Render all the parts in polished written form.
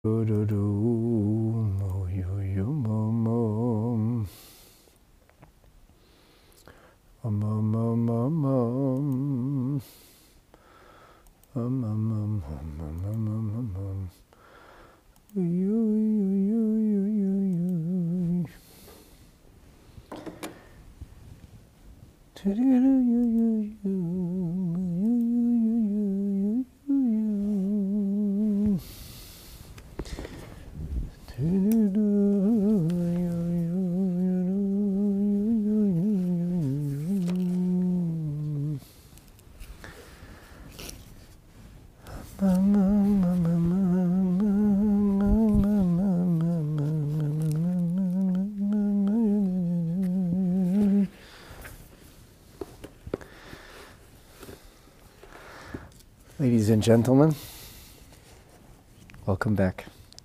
Ladies and gentlemen, welcome back.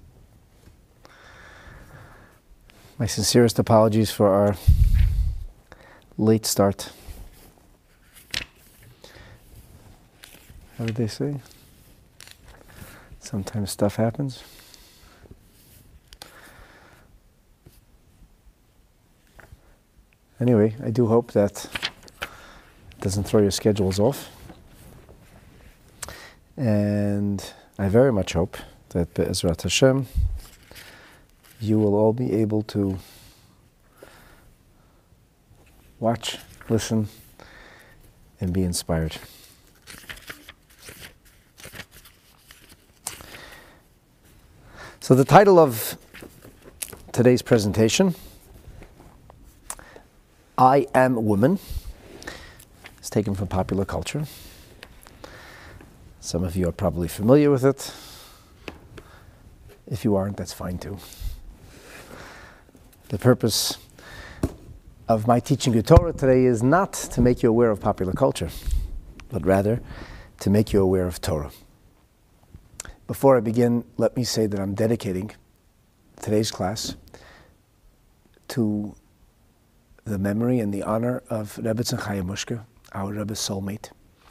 My sincerest apologies for our late start. How did they say? Sometimes stuff happens. Anyway, I do hope that it doesn't throw your schedules off. And I very much hope that Be'ezrat Hashem, you will all be able to watch, listen, and be inspired. So the title of today's presentation, I Am a Woman, is taken from popular culture. Some of you are probably familiar with it. If you aren't, that's fine too. The purpose of my teaching you Torah today is not to make you aware of popular culture, but rather to make you aware of Torah. Before I begin, let me say that I'm dedicating today's class to the memory and the honor of Rebbetzin Chaya Mushka, our Rebbe's soulmate.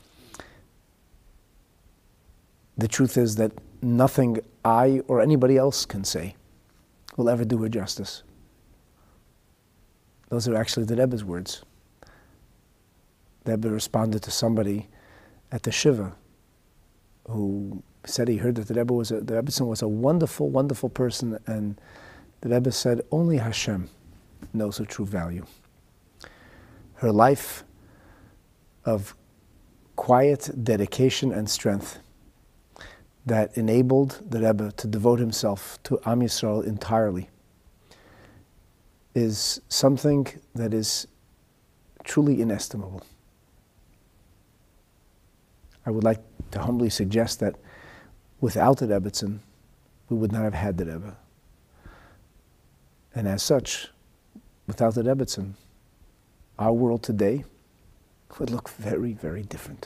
The truth is that nothing I or anybody else can say will ever do her justice. Those are actually the Rebbe's words. The Rebbe responded to somebody at the Shiva who said he heard that the Rebbetzin was a wonderful, wonderful person, and the Rebbe said, only Hashem knows her true value. Her life of quiet dedication and strength that enabled the Rebbe to devote himself to Am Yisrael entirely is something that is truly inestimable. I would like to humbly suggest that without the Rebbetzin, we would not have had the Rebbe. And as such, without the Rebbetzin, our world today would look very, very different.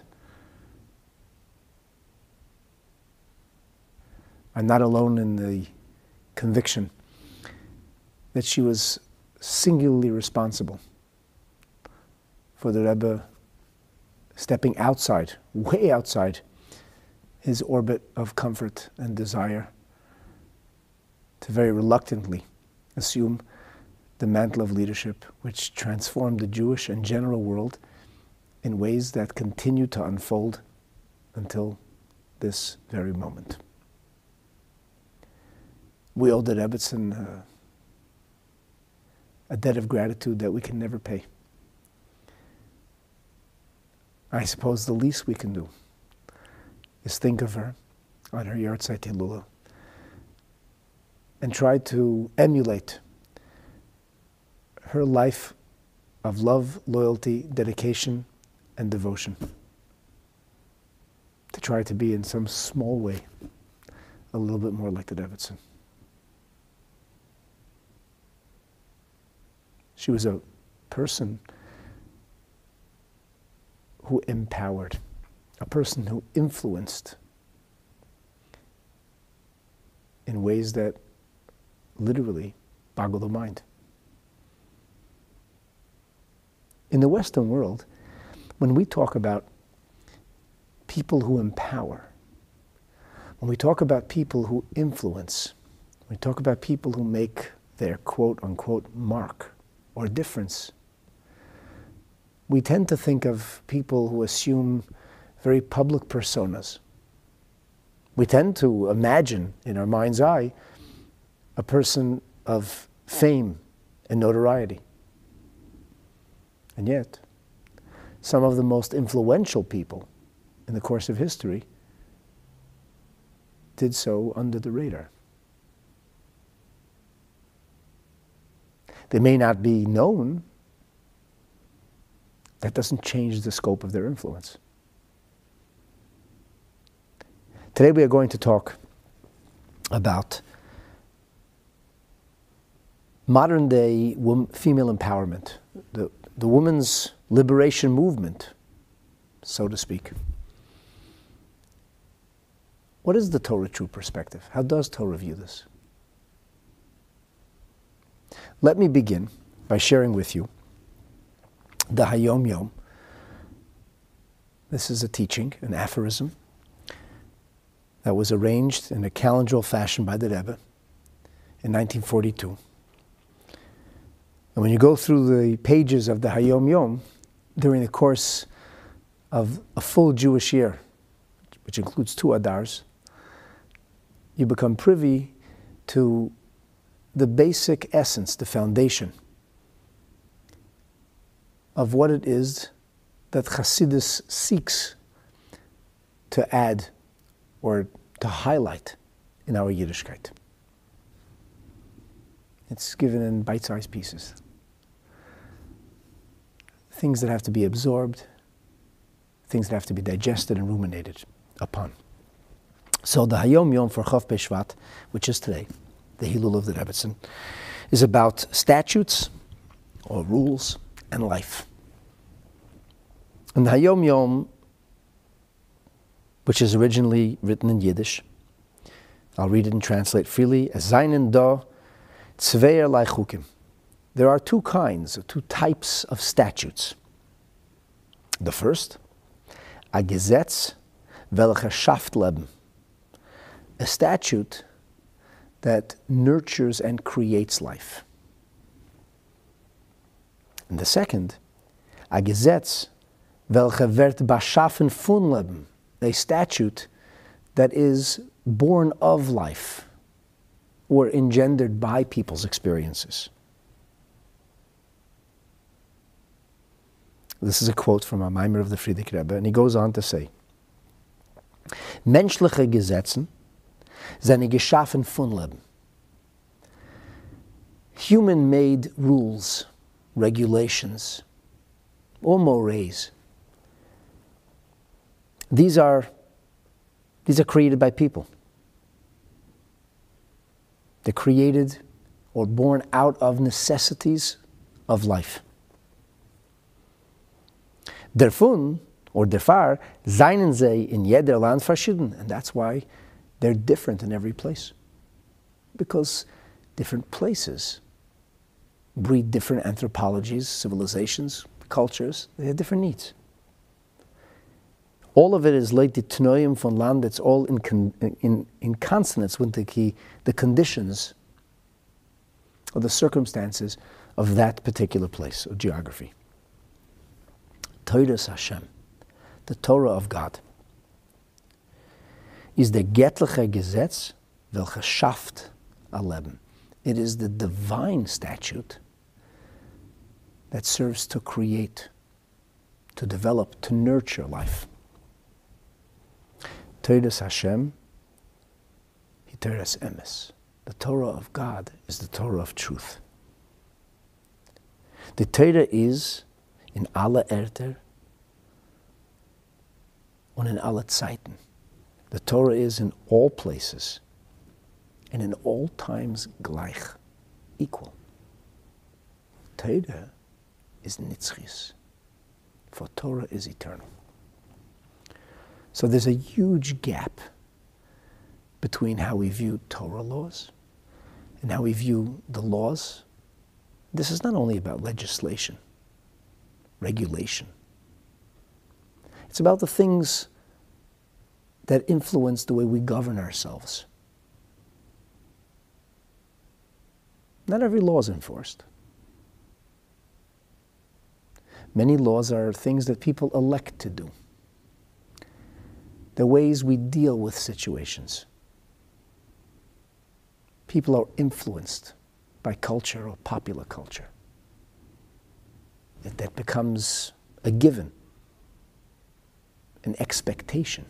I'm not alone in the conviction that she was singularly responsible for the Rebbe stepping outside, way outside, his orbit of comfort and desire to very reluctantly assume the mantle of leadership which transformed the Jewish and general world in ways that continue to unfold until this very moment. We owe the Rebbetzin a debt of gratitude that we can never pay. I suppose the least we can do is think of her on her Yartzeit Hilula and try to emulate her life of love, loyalty, dedication, and devotion. To try to be in some small way a little bit more like the Rebbetzin. She was a person who empowered, a person who influenced in ways that literally boggle the mind. In the Western world, when we talk about people who empower, when we talk about people who influence, we talk about people who make their quote-unquote mark or difference, we tend to think of people who assume very public personas. We tend to imagine in our mind's eye a person of fame and notoriety. And yet, some of the most influential people in the course of history did so under the radar. They may not be known. That doesn't change the scope of their influence. Today we are going to talk about modern day female empowerment, the women's liberation movement, so to speak. What is the Torah true perspective? How does Torah view this? Let me begin by sharing with you the Hayom Yom. This is a teaching, an aphorism, that was arranged in a calendral fashion by the Rebbe in 1942. And when you go through the pages of the Hayom Yom, during the course of a full Jewish year, which includes 2 Adars, you become privy to the basic essence, the foundation of what it is that Chassidus seeks to add or to highlight in our Yiddishkeit. It's given in bite-sized pieces. Things that have to be absorbed, things that have to be digested and ruminated upon. So the Hayom Yom for Chof B'Shvat, which is today, the Hilul of the Rebbetzin, is about statutes or rules and life. And the Hayom Yom, which is originally written in Yiddish, I'll read it and translate freely, as Zainen da Tzveir Lai Chukim. There are 2 kinds, or 2 types of statutes. The first, a Gesetz welcher schafft Leben, a statute that nurtures and creates life. And the second, a Gesetz welcher wird beschaffen von Leben, a statute that is born of life or engendered by people's experiences. This is a quote from a Maimer of the Frierdiker Rebbe, and he goes on to say, Menschliche Gesetzen sind geschaffen von Leben. Human-made rules, regulations, or mores, these are created by people. They're created or born out of necessities of life. Derfun, or derfar, seien sie in jeder Land verschieden. And that's why they're different in every place. Because different places breed different anthropologies, civilizations, cultures. They have different needs. All of it is like the Tnoim von Land. It's all in consonance with the conditions or the circumstances of that particular place or geography. Torah Hashem, the Torah of God, is the göttliche Gesetz welches schafft a Leben. It is the divine statute that serves to create, to develop, to nurture life. Torah Hashem, Torah Emes. The Torah of God is the Torah of truth. The Torah is in alle Erter und in alle Zeiten. The Torah is in all places and in all times gleich, equal. Torah is nitzchis, for Torah is eternal. So there's a huge gap between how we view Torah laws and how we view the laws. This is not only about legislation, regulation. It's about the things that influence the way we govern ourselves. Not every law is enforced. Many laws are things that people elect to do. They're ways we deal with situations. People are influenced by culture or popular culture. That becomes a given, an expectation.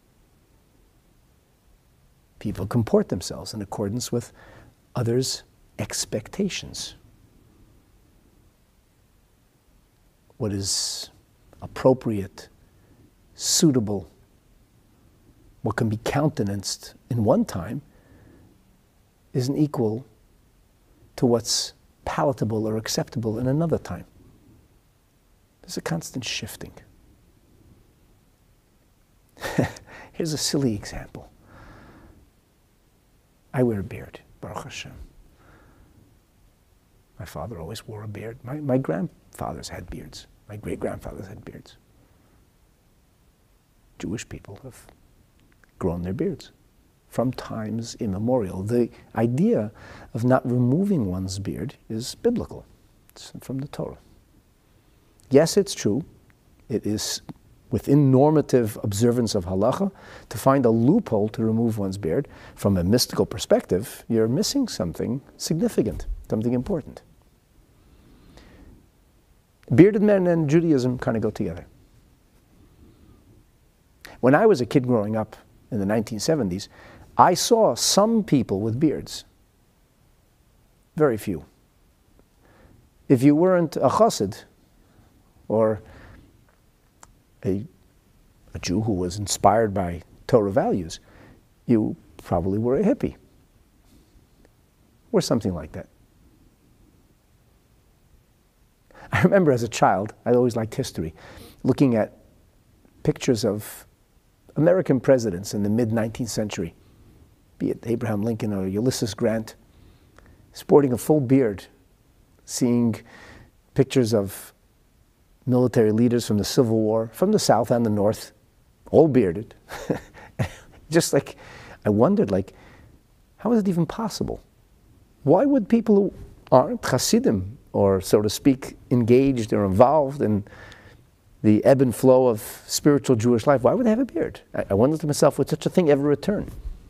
People comport themselves in accordance with others' expectations. What is appropriate, suitable, what can be countenanced in one time isn't equal to what's palatable or acceptable in another time. There's a constant shifting. Here's a silly example. I wear a beard, Baruch Hashem. My father always wore a beard. My grandfathers had beards. My great-grandfathers had beards. Jewish people have grown their beards from times immemorial. The idea of not removing one's beard is biblical. It's from the Torah. Yes, it's true. It is within normative observance of halacha to find a loophole to remove one's beard. From a mystical perspective, you're missing something significant, something important. Bearded men and Judaism kind of go together. When I was a kid growing up in the 1970s, I saw some people with beards. Very few. If you weren't a chassid or a Jew who was inspired by Torah values, you probably were a hippie or something like that. I remember as a child, I always liked history, looking at pictures of American presidents in the mid-19th century, be it Abraham Lincoln or Ulysses Grant, sporting a full beard, seeing pictures of military leaders from the Civil War, from the South and the North, all bearded. Just like, I wondered, how is it even possible? Why would people who aren't Hasidim, or so to speak, engaged or involved in the ebb and flow of spiritual Jewish life, why would they have a beard? I wondered to myself, would such a thing ever return?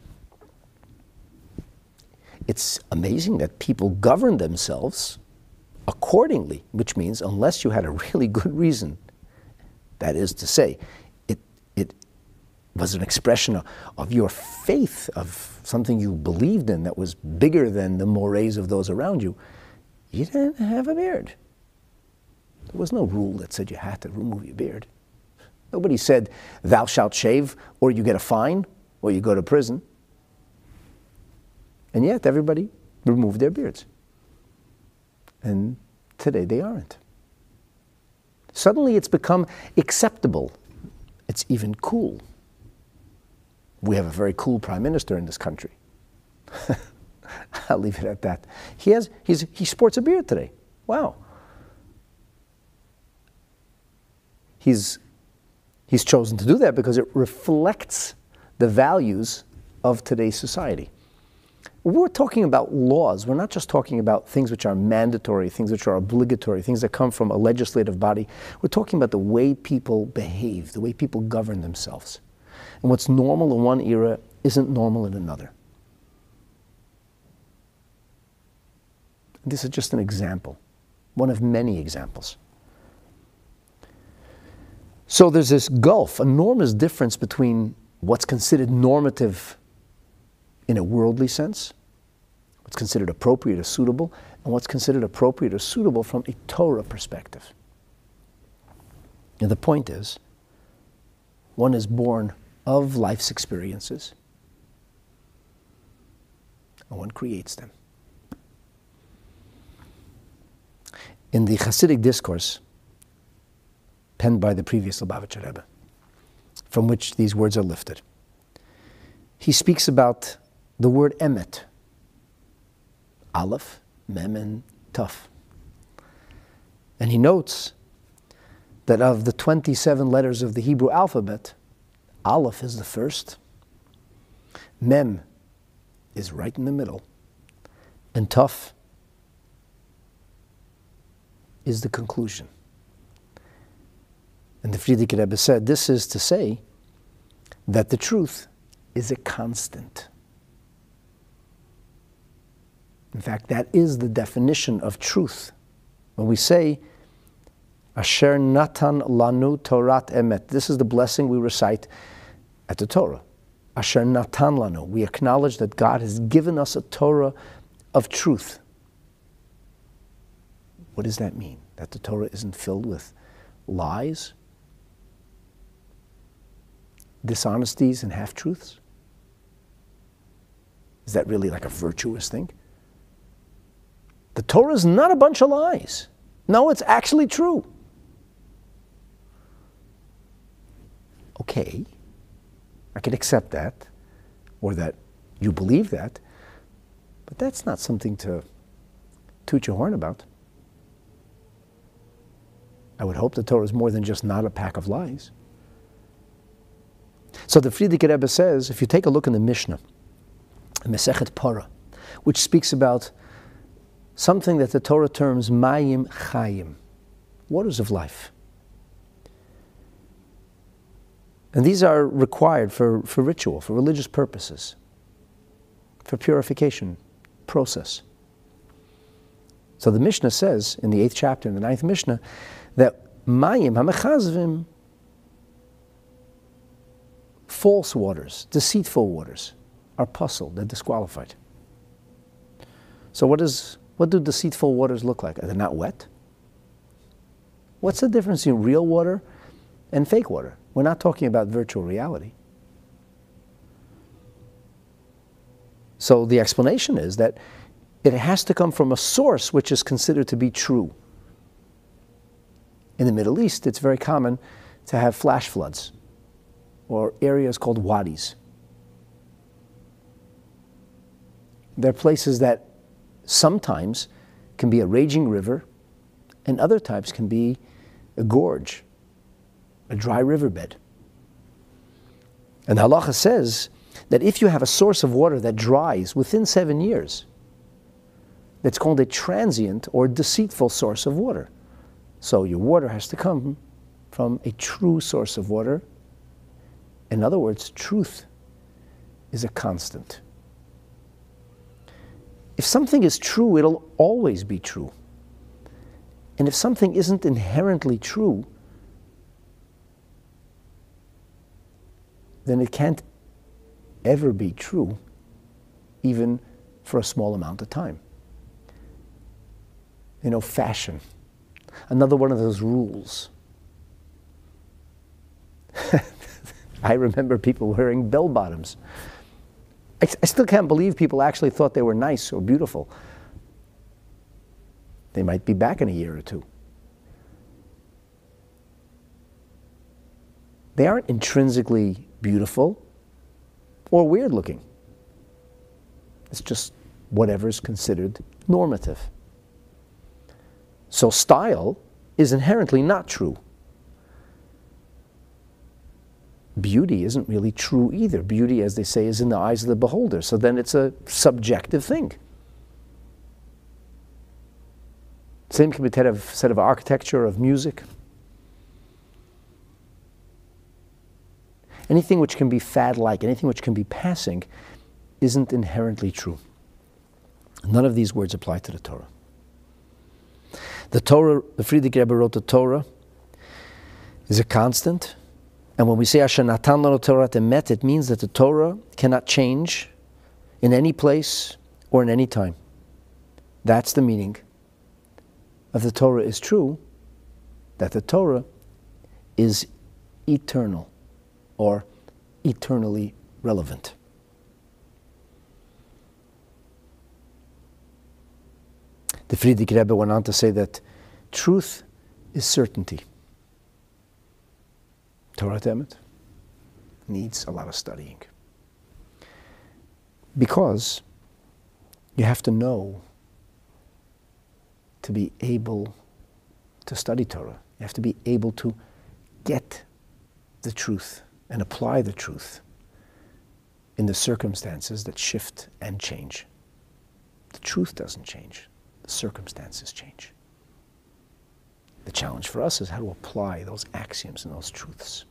It's amazing that people govern themselves accordingly, which means unless you had a really good reason, that is to say, it was an expression of your faith, of something you believed in that was bigger than the mores of those around you, you didn't have a beard. There was no rule that said you had to remove your beard. Nobody said, thou shalt shave, or you get a fine, or you go to prison. And yet everybody removed their beards. And today they aren't. Suddenly it's become acceptable. It's even cool. We have a very cool prime minister in this country. I'll leave it at that. He sports a beard today. Wow. He's chosen to do that because it reflects the values of today's society. We're talking about laws. We're not just talking about things which are mandatory, things which are obligatory, things that come from a legislative body. We're talking about the way people behave, the way people govern themselves. And what's normal in one era isn't normal in another. This is just an example, one of many examples. So there's this gulf, enormous difference between what's considered normative in a worldly sense, what's considered appropriate or suitable, and what's considered appropriate or suitable from a Torah perspective. And the point is, one is born of life's experiences, and one creates them. In the Hasidic discourse, penned by the previous Lubavitcher Rebbe, from which these words are lifted, he speaks about the word emet, aleph, mem, and taf. And he notes that of the 27 letters of the Hebrew alphabet, Aleph is the first, Mem is right in the middle, and Taf is the conclusion. And the Frierdiker Rebbe said, this is to say that the truth is a constant. In fact, that is the definition of truth. When we say, Asher Natan Lanu Torat Emet, this is the blessing we recite at the Torah. Asher Natan Lanu, we acknowledge that God has given us a Torah of truth. What does that mean? That the Torah isn't filled with lies, dishonesties, and half-truths? Is that really like a virtuous thing? The Torah is not a bunch of lies. No, it's actually true. Okay, I can accept that, or that you believe that, but that's not something to toot your horn about. I would hope the Torah is more than just not a pack of lies. So the Frierdiker Rebbe says, if you take a look in the Mishnah, Mesechet Parah, which speaks about something that the Torah terms Mayim Chayim, waters of life. And these are required for ritual, for religious purposes, for purification process. So the Mishnah says, in the 8th chapter, in the 9th Mishnah, that Mayim HaMechazvim, false waters, deceitful waters, are puzzled, they're disqualified. So what do deceitful waters look like? Are they not wet? What's the difference between real water and fake water? We're not talking about virtual reality. So the explanation is that it has to come from a source which is considered to be true. In the Middle East, it's very common to have flash floods, or areas called wadis. They're places that sometimes can be a raging river, and other times can be a gorge, a dry riverbed. And the halacha says that if you have a source of water that dries within 7 years, that's called a transient or deceitful source of water. So your water has to come from a true source of water. In other words, truth is a constant. If something is true, it'll always be true. And if something isn't inherently true, then it can't ever be true, even for a small amount of time. You know, fashion, another one of those rules. I remember people wearing bell bottoms. I still can't believe people actually thought they were nice or beautiful. They might be back in a year or two. They aren't intrinsically beautiful or weird looking. It's just whatever's considered normative. So style is inherently not true. Beauty isn't really true either. Beauty, as they say, is in the eyes of the beholder. So then it's a subjective thing. Same can be said of architecture, of music. Anything which can be fad-like, anything which can be passing, isn't inherently true. None of these words apply to the Torah. The Torah, the Frierdiker Rebbe wrote, the Torah is a constant. And when we say Asher Natan Lanu Torat Emet, it means that the Torah cannot change in any place or in any time. That's the meaning of the Torah is true, that the Torah is eternal or eternally relevant. The Frierdiker Rebbe went on to say that truth is certainty. Torat Emet needs a lot of studying. Because you have to know to be able to study Torah. You have to be able to get the truth and apply the truth in the circumstances that shift and change. The truth doesn't change. The circumstances change. The challenge for us is how to apply those axioms and those truths.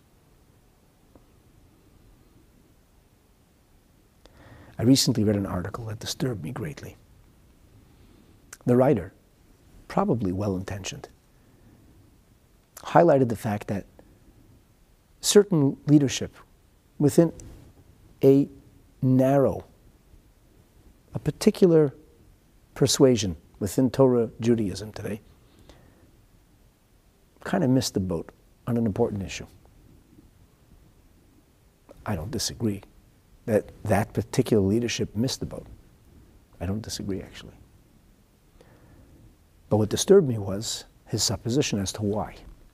I recently read an article that disturbed me greatly. The writer, probably well-intentioned, highlighted the fact that certain leadership within a particular persuasion within Torah Judaism today kind of missed the boat on an important issue. I don't disagree that that particular leadership missed the boat. I don't disagree, actually. But what disturbed me was his supposition as to why.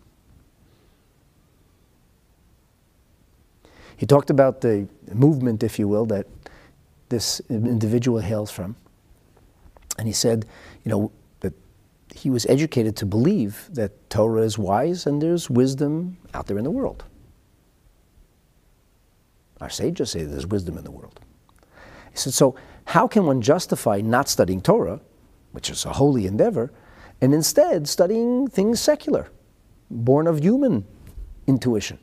He talked about the movement, if you will, that this individual hails from. And he said, that he was educated to believe that Torah is wise and there's wisdom out there in the world. Our sages say there's wisdom in the world. He said, so how can one justify not studying Torah, which is a holy endeavor, and instead studying things secular, born of human intuition?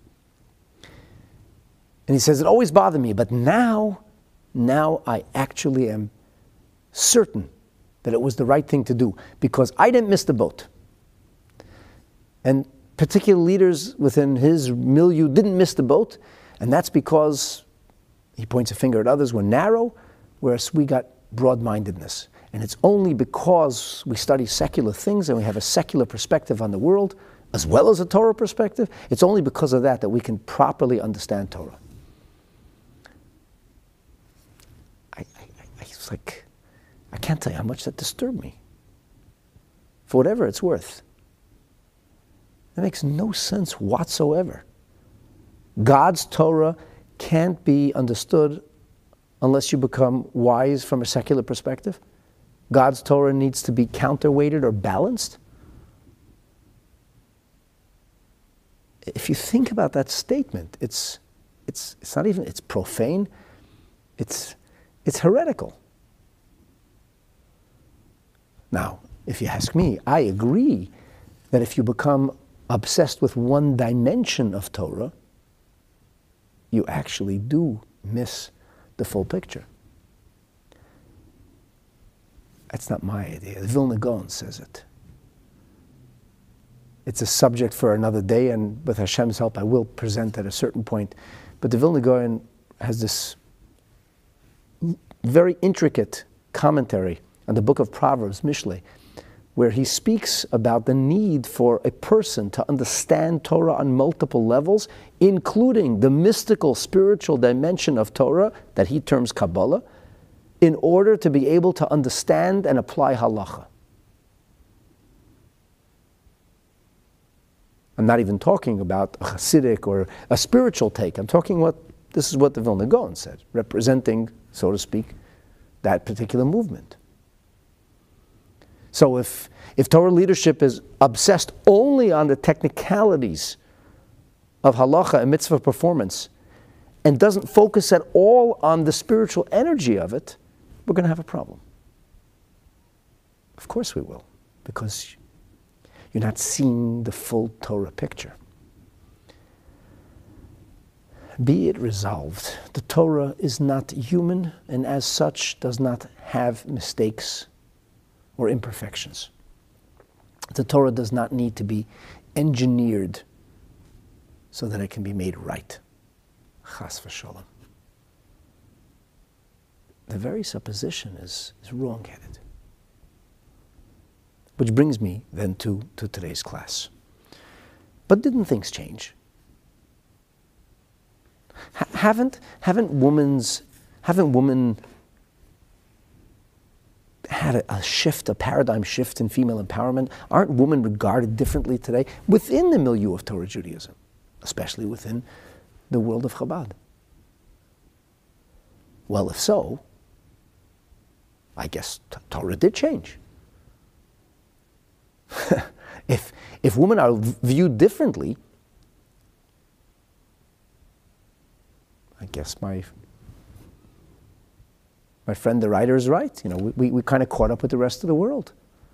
And he says, it always bothered me, but now I actually am certain that it was the right thing to do, because I didn't miss the boat. And particular leaders within his milieu didn't miss the boat, and that's because, he points a finger at others, we're narrow, whereas we got broad-mindedness. And it's only because we study secular things and we have a secular perspective on the world, as well as a Torah perspective, it's only because of that we can properly understand Torah. It's like, I can't tell you how much that disturbed me. For whatever it's worth. It makes no sense whatsoever. God's Torah can't be understood unless you become wise from a secular perspective. God's Torah needs to be counterweighted or balanced. If you think about that statement, it's not even, it's profane, it's heretical. Now, if you ask me, I agree that if you become obsessed with one dimension of Torah, you actually do miss the full picture. That's not my idea. The Vilna Gaon says it. It's a subject for another day, and with Hashem's help, I will present at a certain point. But the Vilna Gaon has this very intricate commentary on the book of Proverbs, Mishlei, where he speaks about the need for a person to understand Torah on multiple levels, including the mystical, spiritual dimension of Torah that he terms Kabbalah, in order to be able to understand and apply halacha. I'm not even talking about a Hasidic or a spiritual take. I'm talking this is what the Vilna Gaon said, representing, so to speak, that particular movement. So if Torah leadership is obsessed only on the technicalities of halacha and mitzvah performance and doesn't focus at all on the spiritual energy of it, we're going to have a problem. Of course we will, because you're not seeing the full Torah picture. Be it resolved, the Torah is not human and as such does not have mistakes or imperfections. The Torah does not need to be engineered so that it can be made right. Chas v'sholom. The very supposition is wrong-headed. Which brings me then to today's class. But didn't things change? Haven't women had a shift, a paradigm shift in female empowerment? Aren't women regarded differently today within the milieu of Torah Judaism, especially within the world of Chabad? Well, if so, I guess Torah did change. If women are viewed differently, yes, my friend the writer is right. We kind of caught up with the rest of the world.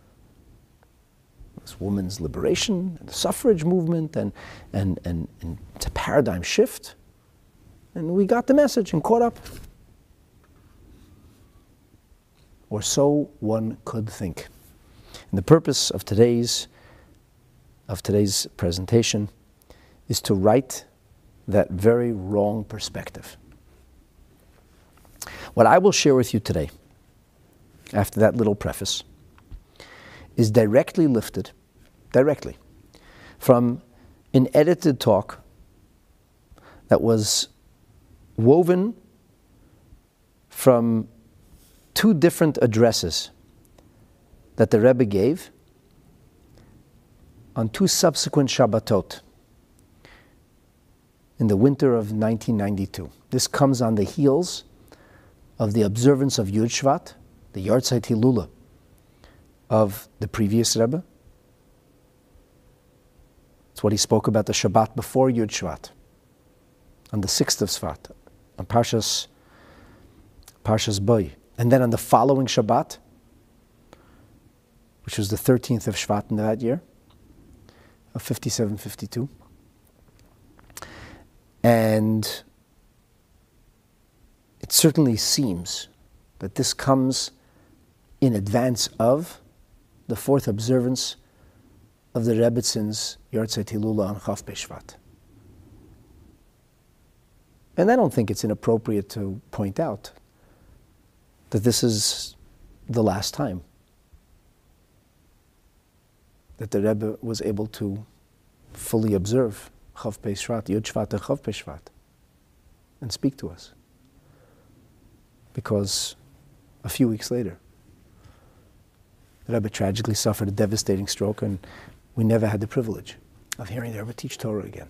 This women's liberation, and the suffrage movement, and it's a paradigm shift. And we got the message and caught up. Or so one could think. And the purpose of today's presentation is to right that very wrong perspective. What I will share with you today, after that little preface, is directly from an edited talk that was woven from two different addresses that the Rebbe gave on two subsequent Shabbatot in the winter of 1992. This comes on the heels of the observance of Yud Shvat, the Yartzeit Hilula of the previous Rebbe. It's what he spoke about the Shabbat before Yud Shvat, on the 6th of Shvat, on Parshas Boi. And then on the following Shabbat, which was the 13th of Shvat in that year, of 57-52. And it certainly seems that this comes in advance of the fourth observance of the Rebbetzins Yartzeit Hilula on Chaf B'Shvat. And I don't think it's inappropriate to point out that this is the last time that the Rebbe was able to fully observe Chaf B'Shvat, Yud Shvat and Chaf B'Shvat, and speak to us. Because a few weeks later, the Rebbe tragically suffered a devastating stroke, and we never had the privilege of hearing the Rebbe teach Torah again.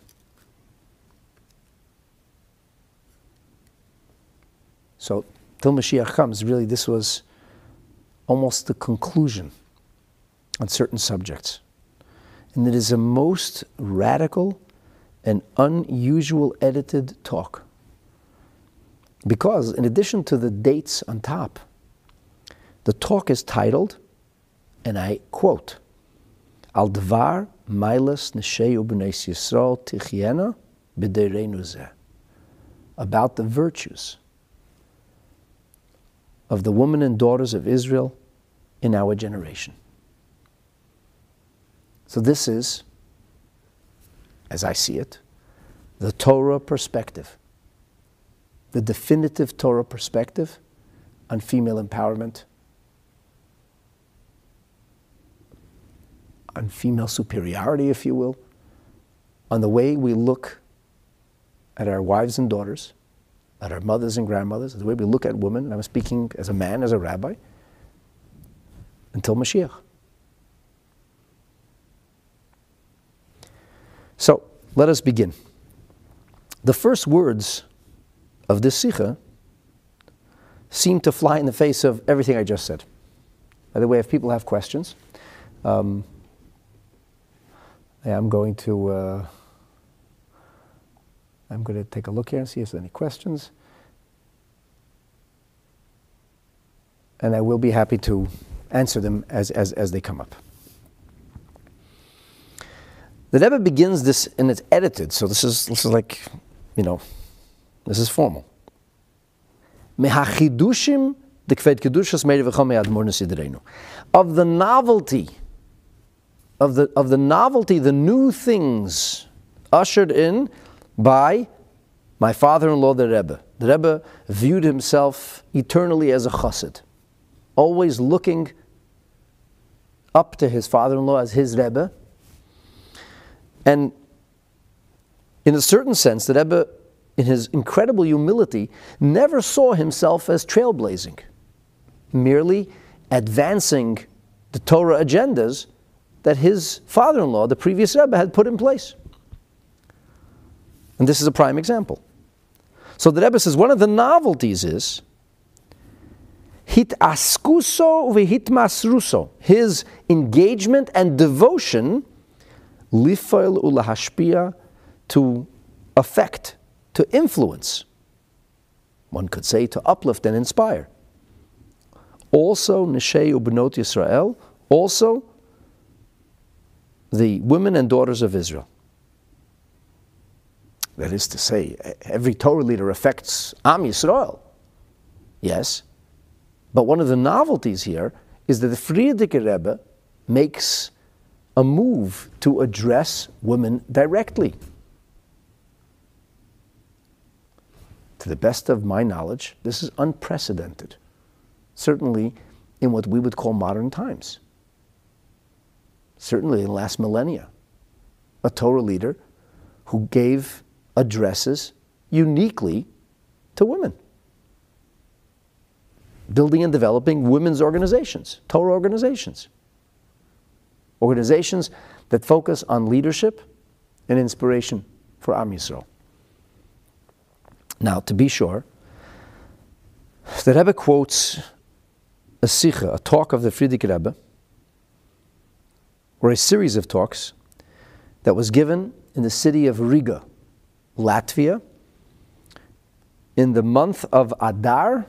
So, till Mashiach comes, really this was almost the conclusion on certain subjects. And it is a most radical and unusual edited talk. Because in addition to the dates on top, the talk is titled, and I quote, Al Dvar Mailas Neshei U'Bneis Yisrael Tichiena B'Dereinu Zeh, about the virtues of the women and daughters of Israel in our generation. So this is, as I see it, the Torah perspective, the definitive Torah perspective on female empowerment, on female superiority, if you will, on the way we look at our wives and daughters, at our mothers and grandmothers, the way we look at women, and I'm speaking as a man, as a rabbi, until Mashiach. So, let us begin. The first words of this Sikha seem to fly in the face of everything I just said. By the way, if people have questions, I'm going to take a look here and see if there's any questions. And I will be happy to answer them as they come up. The Rebbe begins this, and it's edited, so this is like, this is formal. Mehachidushim dekved kedushas meir v'chol me'admor nesidreinu. Of the novelty, the new things ushered in by my father-in-law, the Rebbe. The Rebbe viewed himself eternally as a chassid, always looking up to his father-in-law as his Rebbe. And in a certain sense, the Rebbe, in his incredible humility, never saw himself as trailblazing, merely advancing the Torah agendas that his father-in-law, the previous Rebbe, had put in place. And this is a prime example. So the Rebbe says one of the novelties is hitaskuso v'hitmasruso, his engagement and devotion lifoil ulahashpia, to affect, to influence one could say, to uplift and inspire. Also, Nishei Ubenot Yisrael, also the women and daughters of Israel. That is to say, every Torah leader affects Am Yisrael. Yes. But one of the novelties here is that the Frierdiker Rebbe makes a move to address women directly. To the best of my knowledge, this is unprecedented. Certainly in what we would call modern times. Certainly in the last millennia. A Torah leader who gave addresses uniquely to women. Building and developing women's organizations, Torah organizations. Organizations that focus on leadership and inspiration for Am Yisrael. Now, to be sure, the Rebbe quotes a sicha, a talk of the Frierdiker Rebbe, or a series of talks that was given in the city of Riga, Latvia, in the month of Adar,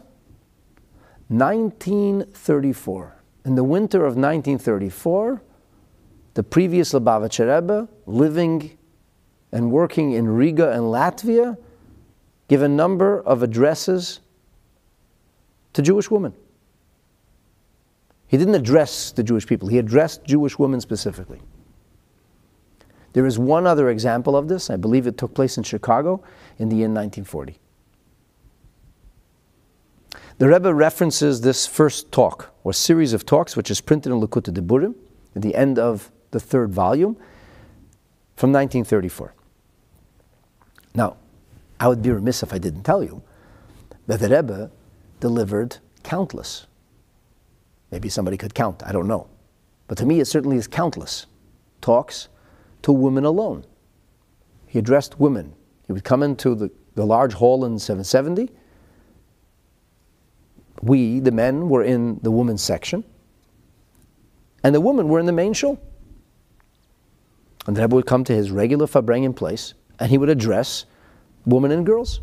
1934. In the winter of 1934, the previous Lubavitcher Rebbe, living and working in Riga and Latvia, gave a number of addresses to Jewish women. He didn't address the Jewish people, he addressed Jewish women specifically. There is one other example of this. I believe it took place in Chicago in the year 1940. The Rebbe references this first talk, or series of talks, which is printed in Likutei Diburim, at the end of the third volume, from 1934. Now, I would be remiss if I didn't tell you that the Rebbe delivered countless. Maybe somebody could count, I don't know. But to me, it certainly is countless talks to women alone. He addressed women. He would come into the large hall in 770. We, the men, were in the women's section. And the women were in the main shul. And the Rebbe would come to his regular Farbrengen place, and he would address women and girls.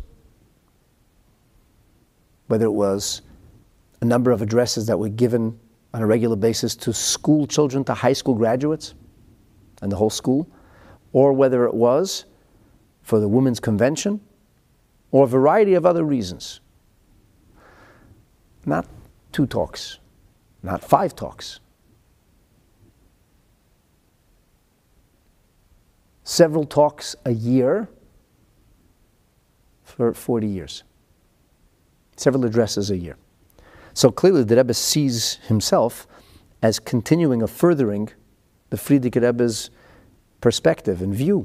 Whether it was a number of addresses that were given on a regular basis to school children, to high school graduates, and the whole school, or whether it was for the Women's Convention, or a variety of other reasons. Not 2 talks, not 5 talks. Several talks a year for 40 years. Several addresses a year. So clearly the Rebbe sees himself as continuing or furthering the Frierdiker Rebbe's perspective and view.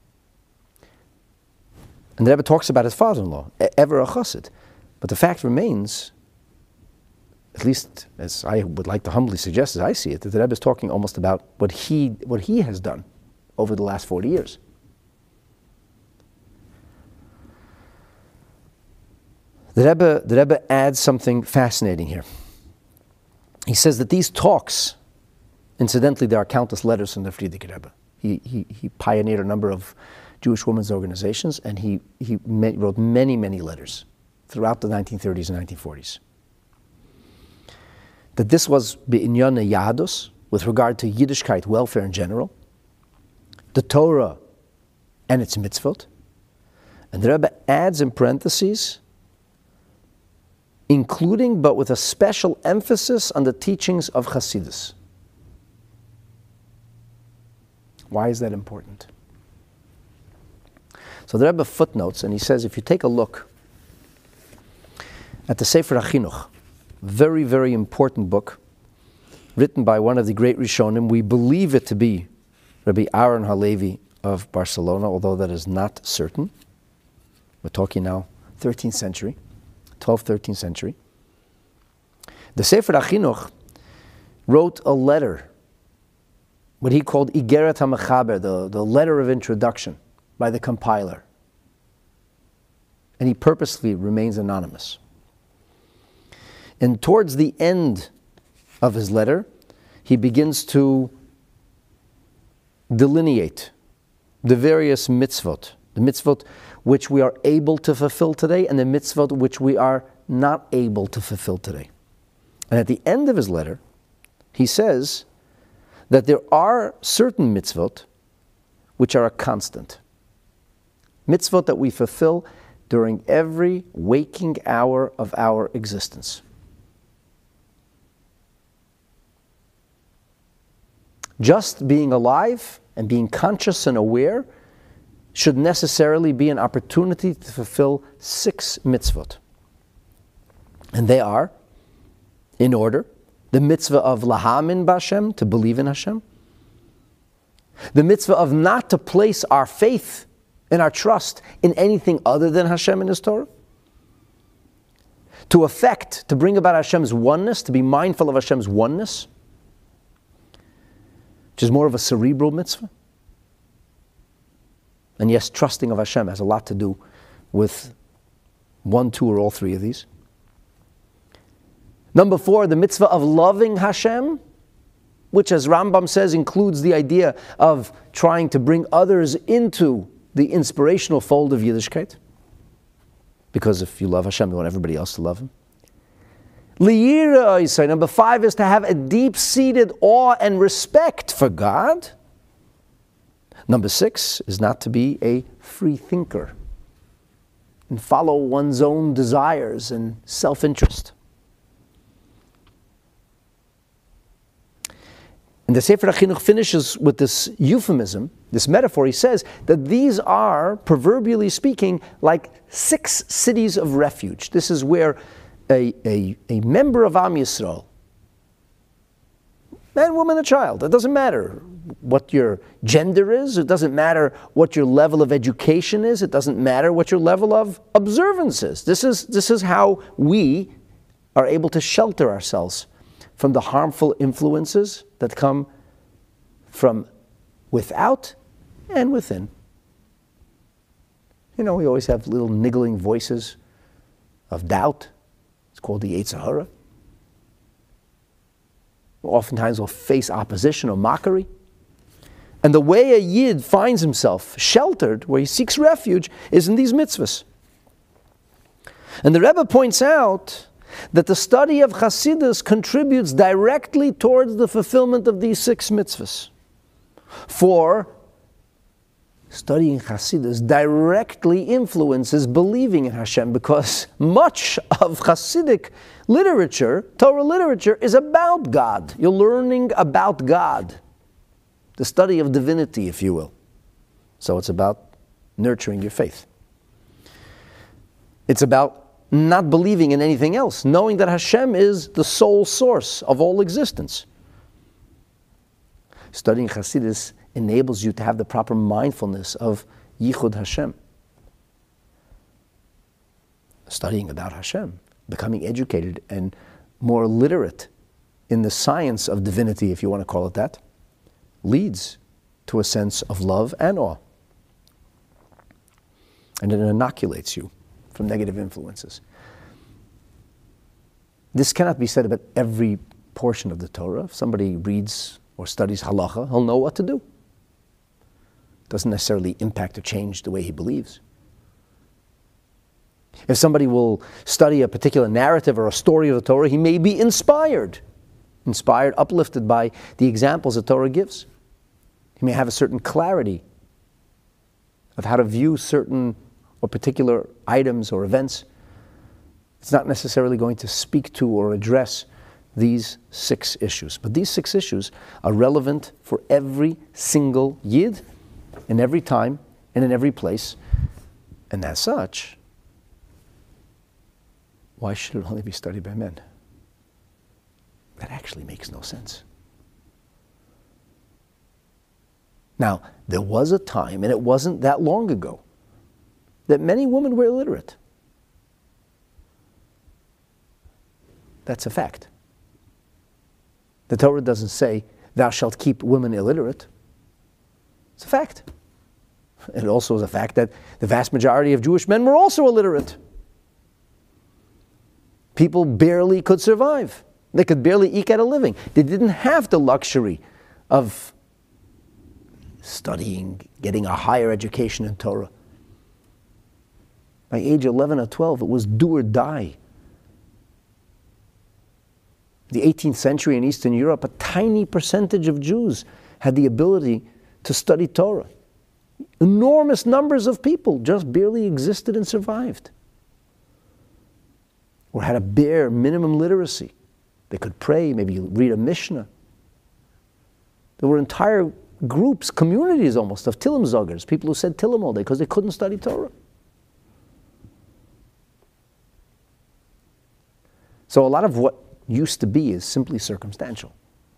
And the Rebbe talks about his father-in-law, ever a chassid. But the fact remains, at least as I would like to humbly suggest as I see it, that the Rebbe is talking almost about what he has done over the last 40 years. The Rebbe adds something fascinating here. He says that these talks, incidentally, there are countless letters from the Frierdiker Rebbe. He pioneered a number of Jewish women's organizations, and he wrote many, many letters throughout the 1930s and 1940s. That this was be'inyan Yahadus, with regard to Yiddishkeit, welfare in general, the Torah and its mitzvot. And the Rebbe adds in parentheses, including but with a special emphasis on the teachings of Hasidus. Why is that important? So the Rebbe footnotes, and he says, if you take a look at the Sefer HaChinuch, very, very important book, written by one of the great Rishonim, we believe it to be Rabbi Aaron Halevi of Barcelona, although that is not certain. We're talking now 13th century, 12th, 13th century. The Sefer HaChinuch wrote a letter, what he called Igeret HaMechaber, the letter of introduction by the compiler. And he purposely remains anonymous. And towards the end of his letter, he begins to delineate the various mitzvot The mitzvot which we are able to fulfill today and the mitzvot which we are not able to fulfill today. And at the end of his letter, he says that there are certain mitzvot which are a constant. Mitzvot that we fulfill during every waking hour of our existence. Just being alive and being conscious and aware should necessarily be an opportunity to fulfill 6 mitzvot. And they are, in order, the mitzvah of lahamin b'Hashem, to believe in Hashem. The mitzvah of not to place our faith and our trust in anything other than Hashem and His Torah. To bring about Hashem's oneness, to be mindful of Hashem's oneness, which is more of a cerebral mitzvah. And yes, trusting of Hashem has a lot to do with 1, 2, or all 3 of these. Number 4, the mitzvah of loving Hashem, which, as Rambam says, includes the idea of trying to bring others into the inspirational fold of Yiddishkeit. Because if you love Hashem, you want everybody else to love Him. Liyira, number 5 is to have a deep-seated awe and respect for God. Number 6 is not to be a free thinker and follow one's own desires and self-interest. And the Sefer HaChinuch finishes with this euphemism, this metaphor. He says that these are, proverbially speaking, like 6 cities of refuge. This is where a member of Am Yisrael, man, woman, and child, it doesn't matter what your gender is, it doesn't matter what your level of education is, it doesn't matter what your level of observance is. This is how we are able to shelter ourselves from the harmful influences that come from without and within. You know, we always have little niggling voices of doubt. It's called the Yetzer Hara. Oftentimes we'll face opposition or mockery. And the way a Yid finds himself sheltered, where he seeks refuge, is in these mitzvahs. And the Rebbe points out that the study of Chassidus contributes directly towards the fulfillment of these 6 mitzvahs. For studying Chassidus directly influences believing in Hashem, because much of Chassidic literature, Torah literature, is about God. You're learning about God. The study of divinity, if you will. So it's about nurturing your faith. It's about not believing in anything else, knowing that Hashem is the sole source of all existence. Studying Chassidus enables you to have the proper mindfulness of Yichud Hashem. Studying about Hashem, becoming educated and more literate in the science of divinity, if you want to call it that, leads to a sense of love and awe. And it inoculates you from negative influences. This cannot be said about every portion of the Torah. If somebody reads or studies halacha, he'll know what to do. It doesn't necessarily impact or change the way he believes. If somebody will study a particular narrative or a story of the Torah, he may be inspired, uplifted by the examples the Torah gives. He may have a certain clarity of how to view certain or particular items or events. It's not necessarily going to speak to or address these 6 issues. But these 6 issues are relevant for every single Yid, in every time and in every place. And as such, why should it only be studied by men? That actually makes no sense. Now, there was a time, and it wasn't that long ago, that many women were illiterate. That's a fact. The Torah doesn't say, thou shalt keep women illiterate. It's a fact. It also is a fact that the vast majority of Jewish men were also illiterate. People barely could survive. They could barely eke out a living. They didn't have the luxury of studying, getting a higher education in Torah. By age 11 or 12, it was do or die. The 18th century in Eastern Europe, a tiny percentage of Jews had the ability to study Torah. Enormous numbers of people just barely existed and survived, or had a bare minimum literacy. They could pray, maybe read a Mishnah. There were entire groups, communities almost, of Tillim Zogers, people who said Tillim all day because they couldn't study Torah. So a lot of what used to be is simply circumstantial.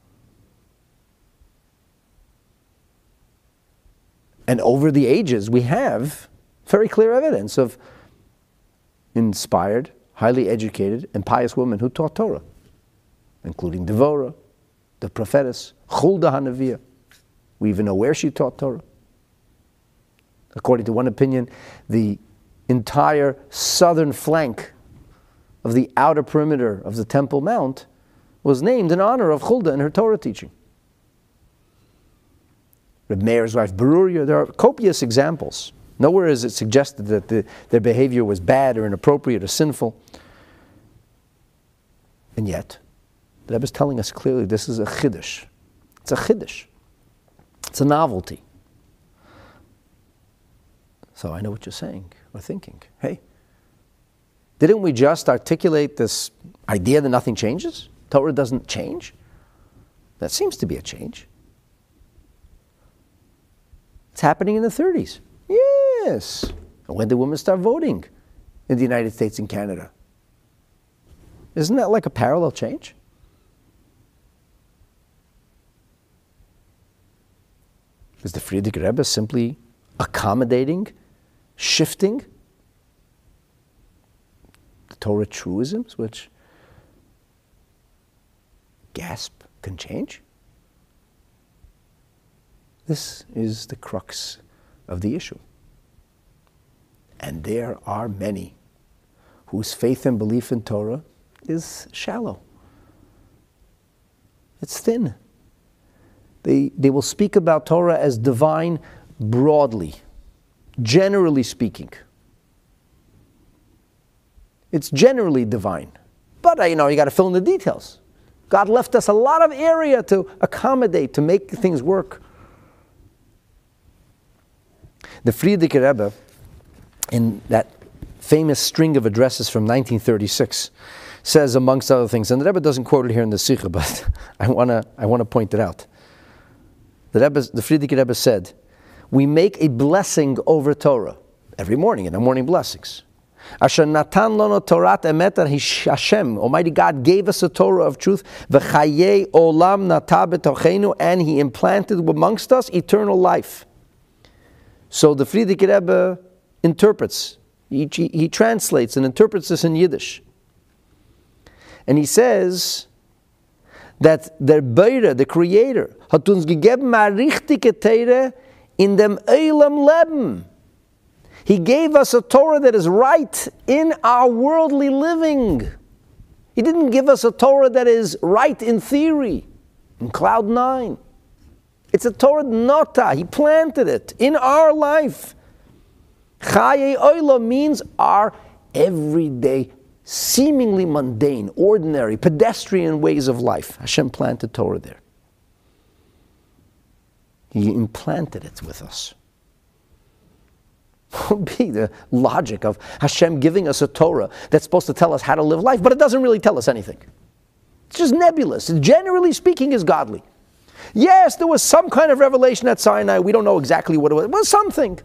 And over the ages, we have very clear evidence of inspired, highly educated, and pious women who taught Torah, including Devorah, the prophetess, Huldah HaNeviah. We even know where she taught Torah. According to one opinion, the entire southern flank of the outer perimeter of the Temple Mount was named in honor of Huldah and her Torah teaching. Reb Meir's wife Beruria, there are copious examples. Nowhere is it suggested that their behavior was bad or inappropriate or sinful. And yet, the Rebbe is telling us clearly this is a chiddush. It's a chiddush. It's a novelty. So I know what you're saying or thinking. Hey, didn't we just articulate this idea that nothing changes? Torah doesn't change? That seems to be a change. It's happening in the 30s. Yes. And when did women start voting in the United States and Canada? Isn't that like a parallel change? Is the Frierdiker Rebbe simply accommodating, shifting the Torah truisms, which, gasp, can change? This is the crux of the issue. And there are many whose faith and belief in Torah is shallow. It's thin. They will speak about Torah as divine broadly, generally speaking. It's generally divine. But, you got to fill in the details. God left us a lot of area to accommodate, to make things work. The Frierdiker Rebbe, in that famous string of addresses from 1936, says, amongst other things, and the Rebbe doesn't quote it here in the Sikha, but I want to point it out. The Frierdiker Rebbe said, we make a blessing over Torah every morning in our morning blessings. Asher natan lono Torat emet Hashem, Almighty God gave us a Torah of truth, v'chayei olam nata b'tochenu, and He implanted amongst us eternal life. So the Frierdiker Rebbe interprets, he translates and interprets this in Yiddish. And he says that der Beire, the Creator, hat uns gegeben a richtige Torah in dem Eilam Leben. He gave us a Torah that is right in our worldly living. He didn't give us a Torah that is right in theory, in cloud 9. It's a Torah nota. He planted it in our life. Chaye Oila means our everyday, seemingly mundane, ordinary, pedestrian ways of life. Hashem planted Torah there. He implanted it with us. What would be the logic of Hashem giving us a Torah that's supposed to tell us how to live life, but it doesn't really tell us anything? It's just nebulous. It, generally speaking, is godly. Yes, there was some kind of revelation at Sinai. We don't know exactly what it was. It was something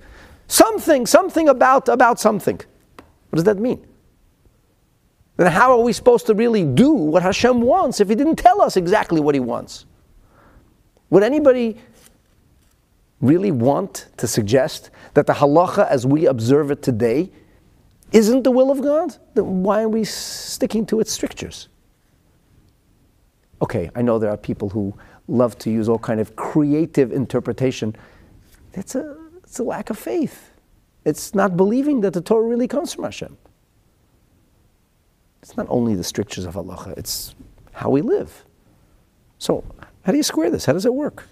about something. What does that mean? Then how are we supposed to really do what Hashem wants if He didn't tell us exactly what He wants? Would anybody really want to suggest that the halacha as we observe it today isn't the will of God? Then why are we sticking to its strictures? Okay, I know there are people who love to use all kind of creative interpretation. It's a lack of faith. It's not believing that the Torah really comes from Hashem. It's not only the strictures of halacha, it's how we live. So, how do you square this? How does it work?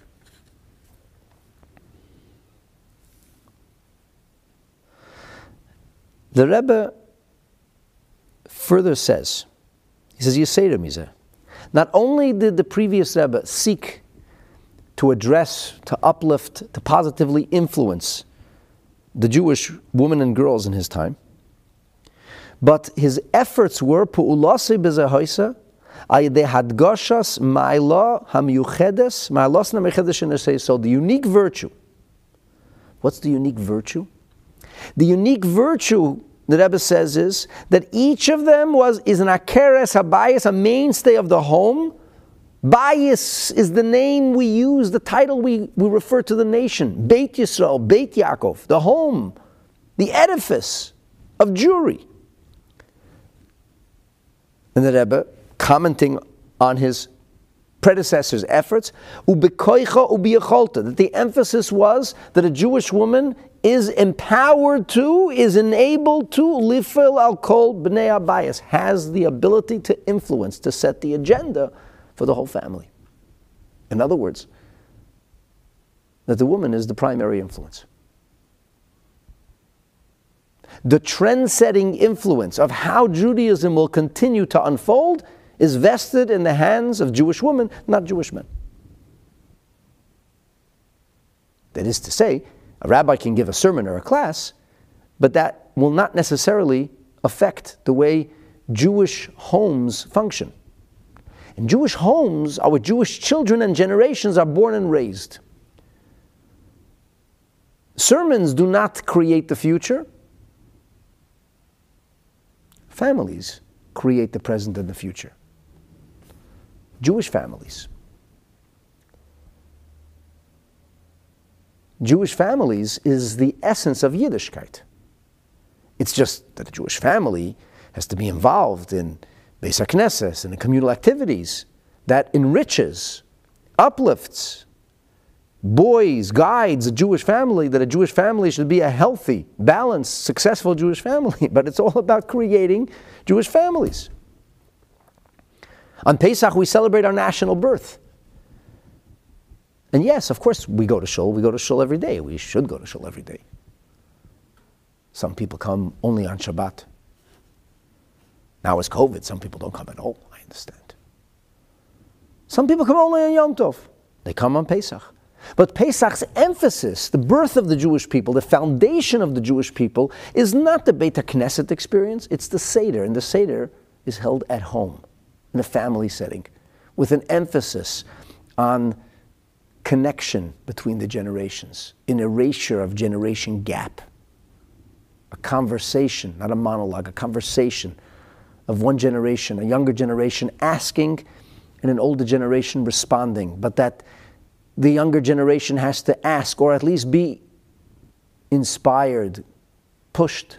The Rebbe further says, he says, Yeseda Mizeh. Not only did the previous Rebbe seek to address, to uplift, to positively influence the Jewish women and girls in his time, but his efforts were pu'ulase b'zehoisa ayde hadgashas ma'ila hamiyuchedes ma'alos na'mechedes shenesei. So the unique virtue. What's the unique virtue? The unique virtue, the Rebbe says, is that each of them is an akeres habayis, a mainstay of the home. Bayis is the name we use, the title we refer to the nation. Beit Yisrael, Beit Yaakov, the home, the edifice of Jewry. And the Rebbe, commenting on his predecessor's efforts, ubekoicha ubiyacholta, that the emphasis was that a Jewish woman is empowered to, is enabled to, lifel al kol b'nei abayis, has the ability to influence, to set the agenda for the whole family. In other words, that the woman is the primary influence. The trend-setting influence of how Judaism will continue to unfold is vested in the hands of Jewish women, not Jewish men. That is to say, a rabbi can give a sermon or a class, but that will not necessarily affect the way Jewish homes function. In Jewish homes, our Jewish children and generations are born and raised. Sermons do not create the future. Families create the present and the future. Jewish families. Jewish families is the essence of Yiddishkeit. It's just that a Jewish family has to be involved in Beis HaKnesses and in communal activities that enriches, uplifts, guides a Jewish family, that a Jewish family should be a healthy, balanced, successful Jewish family. But it's all about creating Jewish families. On Pesach, we celebrate our national birth. And yes, of course, we go to shul. We go to shul every day. We should go to shul every day. Some people come only on Shabbat. Now it's COVID, some people don't come at all, I understand. Some people come only on Yom Tov. They come on Pesach. But Pesach's emphasis, the birth of the Jewish people, the foundation of the Jewish people, is not the Beit HaKnesset experience, it's the Seder. And the Seder is held at home, in a family setting, with an emphasis on connection between the generations, an erasure of generation gap, a conversation, not a monologue, a conversation of one generation, a younger generation asking and an older generation responding, but that the younger generation has to ask, or at least be inspired, pushed,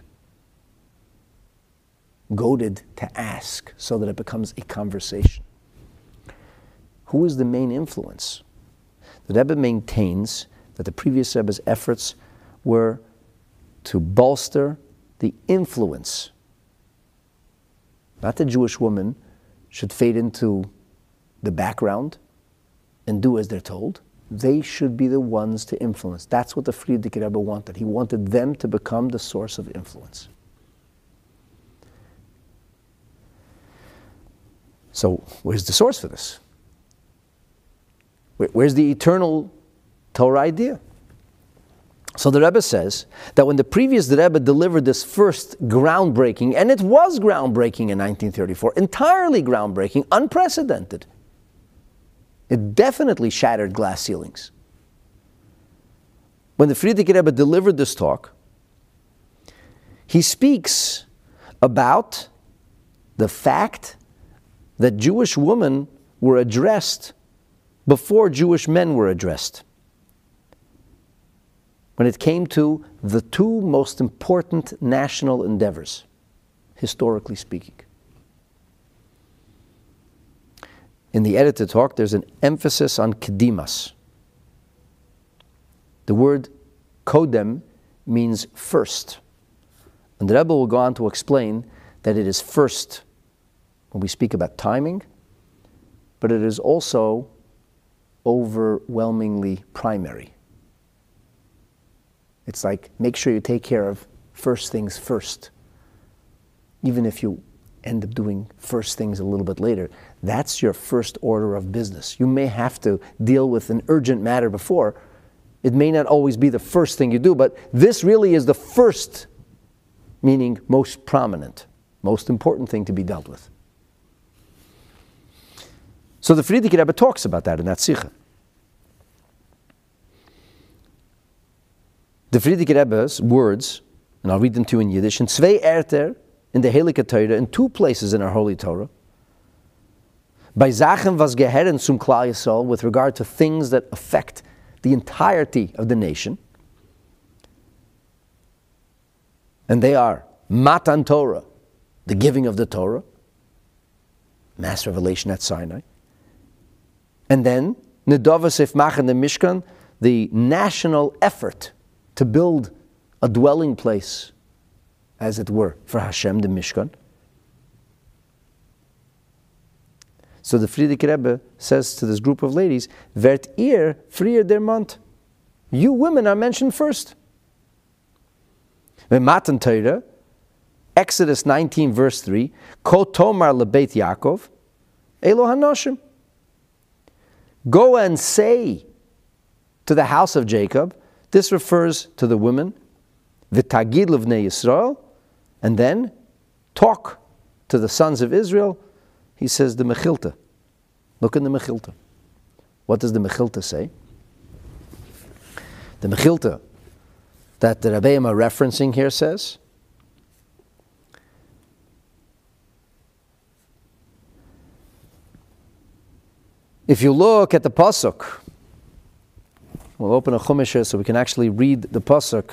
goaded to ask, so that it becomes a conversation. Who is the main influence? The Rebbe maintains that the previous Rebbe's efforts were to bolster the influence. Not the Jewish woman should fade into the background and do as they're told. They should be the ones to influence. That's what the Frierdiker Rebbe wanted. He wanted them to become the source of influence. So, where's the source for this? Where's the eternal Torah idea? So the Rebbe says that when the previous Rebbe delivered this first groundbreaking, and it was groundbreaking in 1934, entirely groundbreaking, unprecedented. It definitely shattered glass ceilings. When the Frierdiker Rebbe delivered this talk, he speaks about the fact that Jewish women were addressed before Jewish men were addressed. When it came to the two most important national endeavors, historically speaking. In the edited talk, there's an emphasis on kedimas. The word kodem means first. And the Rebbe will go on to explain that it is first when we speak about timing, but it is also overwhelmingly primary. It's like, make sure you take care of first things first. even if you end up doing first things a little bit later, that's your first order of business. You may have to deal with an urgent matter before. It may not always be the first thing you do, but this really is the first, meaning most prominent, most important thing to be dealt with. So the Frierdiker Rebbe talks about that in that Sikha. The Frierdiker Rebbe's words, and I'll read them to you in Yiddish, in Zwei Erter, in the Heilige Torah, in two places in our Holy Torah, by Sachen was gehören zum Klal Yisrael, with regard to things that affect the entirety of the nation, and they are Matan Torah, the giving of the Torah, mass revelation at Sinai, and then Nedava Seif Machen the Mishkan, the national effort to build a dwelling place, as it were, for Hashem, the Mishkan. So the Frierdiker Rebbe says to this group of ladies, Vert ihr frier der Mond. You women are mentioned first. When Matan Torah, Exodus 19 verse 3, Ko tomar lebeit Yaakov, Elo hanoshim. Go and say to the house of Jacob, this refers to the women, V'tagid levnei Yisrael, and then talk to the sons of Israel. He says the Mechilta. Look in the Mechilta. What does the Mechilta say? The Mechilta that the Rebbeim are referencing here says, if you look at the Pasuk, we'll open a Chumash here so we can actually read the Pasuk.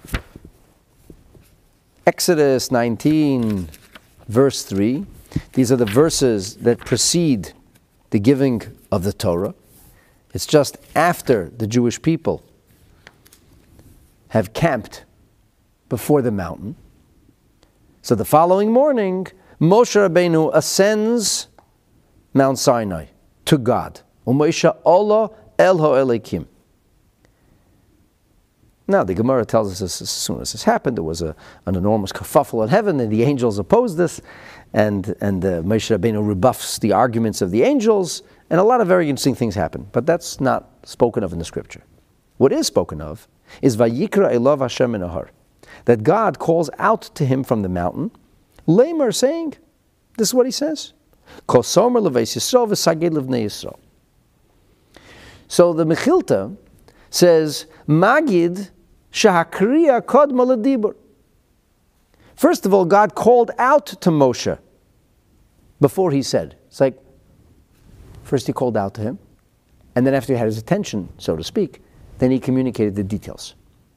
Exodus 19, verse 3. These are the verses that precede the giving of the Torah. It's just after the Jewish people have camped before the mountain. So the following morning, Moshe Rabbeinu ascends Mount Sinai to God. U'Moshe ola el ha'elekim. Now, the Gemara tells us this, as soon as this happened, there was an enormous kerfuffle in heaven, and the angels opposed this, and Moshe Rabbeinu rebuffs the arguments of the angels, and a lot of very interesting things happen. But that's not spoken of in the Scripture. What is spoken of is Vayikra Elav Hashem min Ahar, that God calls out to him from the mountain, Lamer, saying, this is what he says, Kol somer leveis Yisrael v'saged levnei Yisrael. So the Mechilta says, Magid shahakriya kodma ledibur. First of all, God called out to Moshe before he said. It's like, first he called out to him, and then after he had his attention, so to speak, then he communicated the details.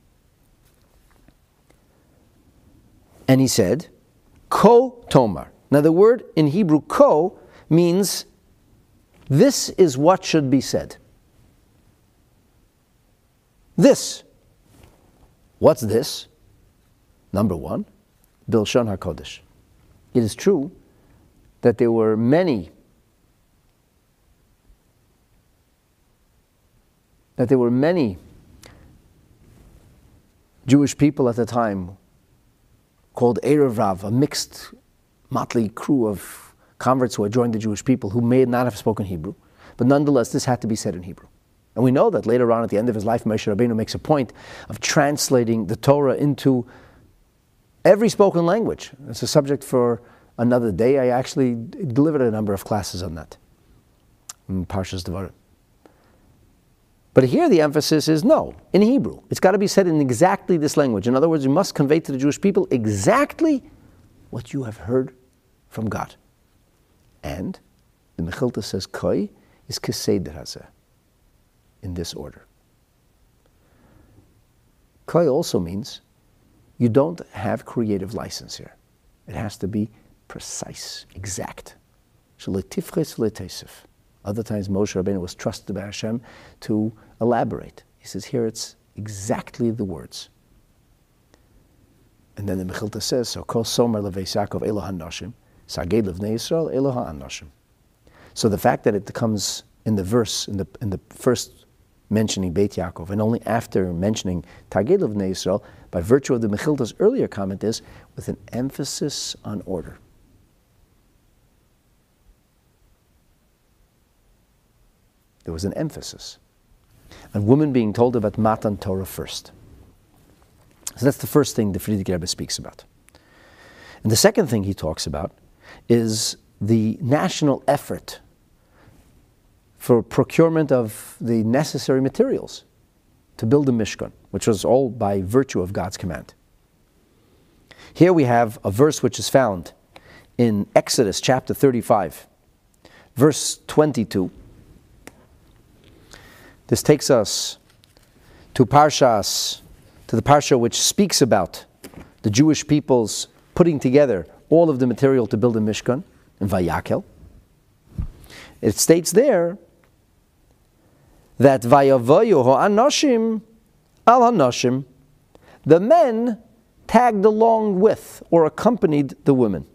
And he said, Ko tomar. Now the word in Hebrew, ko, means this is what should be said. This. What's this? Number one, Bilshon HaKodesh. It is true that there were many Jewish people at the time called Erev Rav, a mixed motley crew of converts who had joined the Jewish people who may not have spoken Hebrew, but nonetheless this had to be said in Hebrew. And we know that later on at the end of his life, Moshe Rabbeinu makes a point of translating the Torah into every spoken language. It's a subject for another day. I actually delivered a number of classes on that in Parshas Devarim. But here the emphasis is no, in Hebrew. It's got to be said in exactly this language. In other words, you must convey to the Jewish people exactly what you have heard from God. And the Mechilta says, Koi is Keseder Hazeh, in this order. Koi also means you don't have creative license here. It has to be precise, exact. Other times Moshe Rabbeinu was trusted by Hashem to elaborate. He says here it's exactly the words. And then the Mechilta says, so Kol Somer Leveis Yaakov Elo HaNoshim, Saged Levnei Yisrael Elo HaAnoshim. So the fact that it comes in the verse, in the first mentioning Beit Yaakov, and only after mentioning Tagid Levnei Yisrael, by virtue of the Mechilta's earlier comment, is with an emphasis on order. There was an emphasis on women being told about Matan Torah first. So that's the first thing the Frierdiker Rebbe speaks about. And the second thing he talks about is the national effort for procurement of the necessary materials to build the Mishkan, which was all by virtue of God's command. Here we have a verse which is found in Exodus chapter 35, verse 22. This takes us to the parsha which speaks about the Jewish people's putting together all of the material to build a Mishkan in Vayakel. It states there that Vayavoyu ha'anoshim al hanoshim, the men tagged along with or accompanied the women.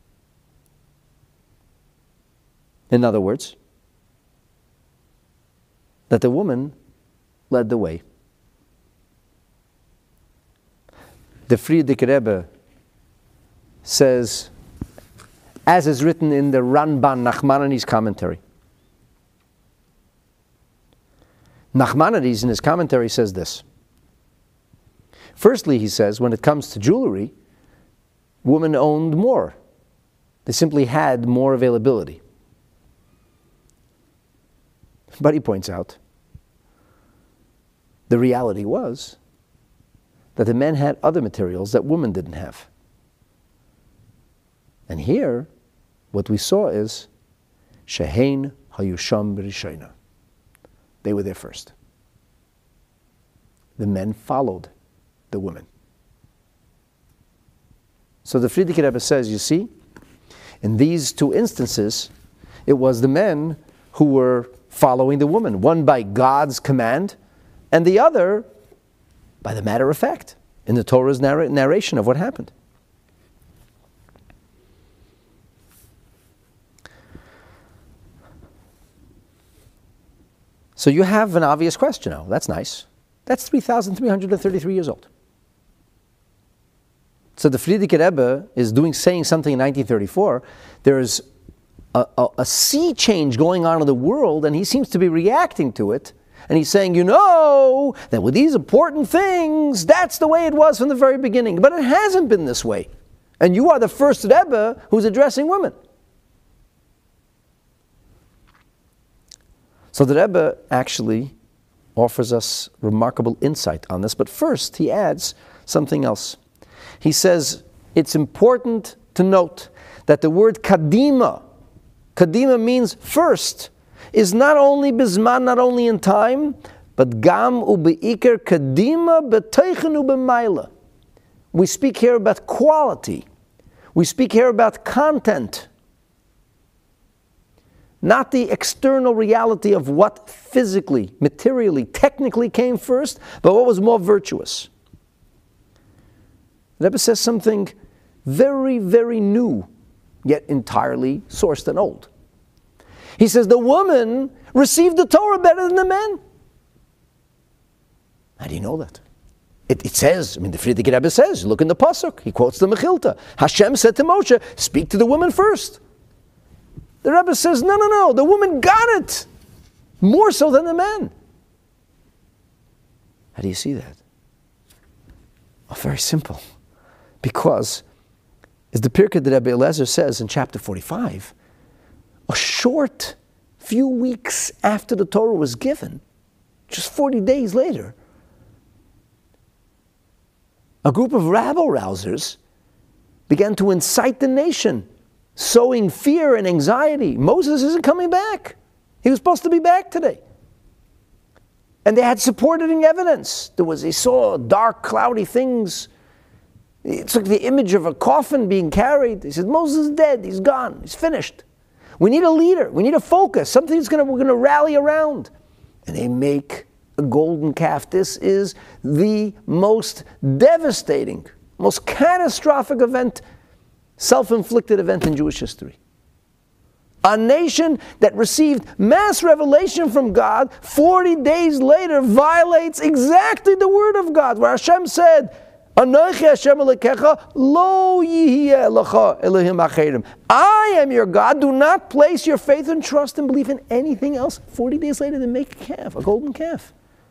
In other words, that the woman led the way. The Frierdiker Rebbe says, as is written in the Ranban Nachmanides commentary. Nachmanides in his commentary says this. Firstly, he says, when it comes to jewelry, women owned more. They simply had more availability. But he points out, the reality was that the men had other materials that women didn't have. And here, what we saw is, Shehein hayusham b'rishayna. They were there first. The men followed the women. So the Frierdiker Rebbe says, you see, in these two instances, it was the men who were following the woman, one by God's command, and the other by the matter of fact, in the Torah's narration of what happened. So you have an obvious question. Oh, that's nice. That's 3,333 years old. So the Frierdiker Rebbe is saying something in 1934. There's a sea change going on in the world, and he seems to be reacting to it. And he's saying, you know, that with these important things, that's the way it was from the very beginning. But it hasn't been this way. And you are the first Rebbe who's addressing women. So the Rebbe actually offers us remarkable insight on this. But first, he adds something else. He says, it's important to note that the word kadima means first, is not only bizman, not only in time, but gam ubeikar kadima beteichen ubemayla. We speak here about quality. We speak here about content. Not the external reality of what physically, materially, technically came first, but what was more virtuous. The Rebbe says something very, very new, yet entirely sourced and old. He says the woman received the Torah better than the men. How do you know that? It says, the Frierdiker Rebbe says, look in the Pasuk, he quotes the Mechilta. Hashem said to Moshe, speak to the woman first. The Rebbe says, no, the woman got it more so than the men. How do you see that? Oh, very simple. Because, as the Pirkei Rebbe Eliezer says in chapter 45, a short few weeks after the Torah was given, just 40 days later, a group of rabble-rousers began to incite the nation, sowing fear and anxiety. Moses isn't coming back. He was supposed to be back today. And they had supporting evidence. They saw dark, cloudy things. It's like the image of a coffin being carried. They said, Moses is dead. He's gone. He's finished. We need a leader. We need a focus. Something we're going to rally around. And they make a golden calf. This is the most devastating, most catastrophic event, self-inflicted event in Jewish history. A nation that received mass revelation from God 40 days later violates exactly the word of God, where Hashem said, Anochi Hashem Elokecha, lo yihiyeh lecha Elohim acherim. I am your God. Do not place your faith and trust and believe in anything else. 40 days later, they make a calf, a golden calf.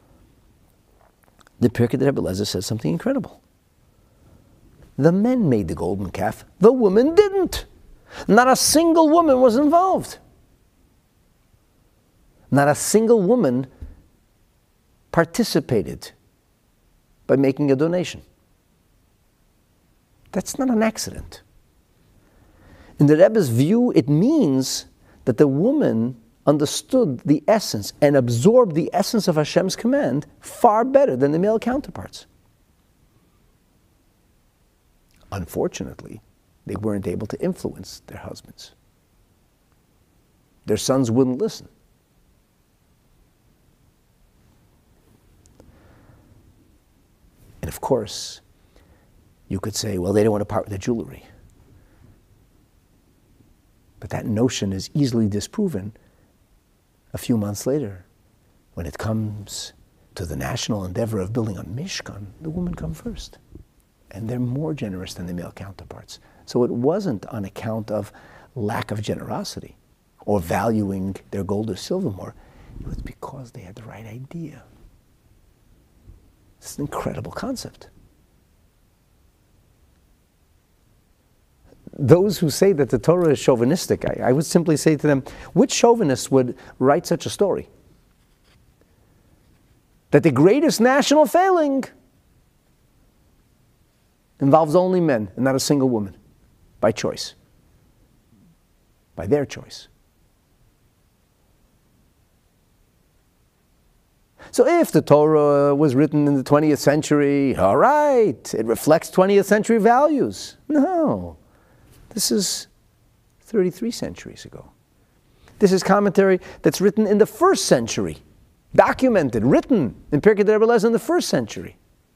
The Pirkei Rebbe Eliezer says something incredible. The men made the golden calf. The women didn't. Not a single woman was involved. Not a single woman participated by making a donation. That's not an accident. In the Rebbe's view, it means that the woman understood the essence and absorbed the essence of Hashem's command far better than the male counterparts. Unfortunately, they weren't able to influence their husbands. Their sons wouldn't listen. And of course, you could say, well, they don't want to part with their jewelry. But that notion is easily disproven a few months later. When it comes to the national endeavor of building a Mishkan, the women come first. And they're more generous than the male counterparts. So it wasn't on account of lack of generosity or valuing their gold or silver more. It was because they had the right idea. It's an incredible concept. Those who say that the Torah is chauvinistic, I would simply say to them, which chauvinist would write such a story? That the greatest national failing involves only men and not a single woman, by choice, by their choice. So if the Torah was written in the 20th century, all right, it reflects 20th century values. No. This is 33 centuries ago. This is commentary that's written in the 1st century, documented, written in Pirkei Rebbe Eliezer in the 1st century.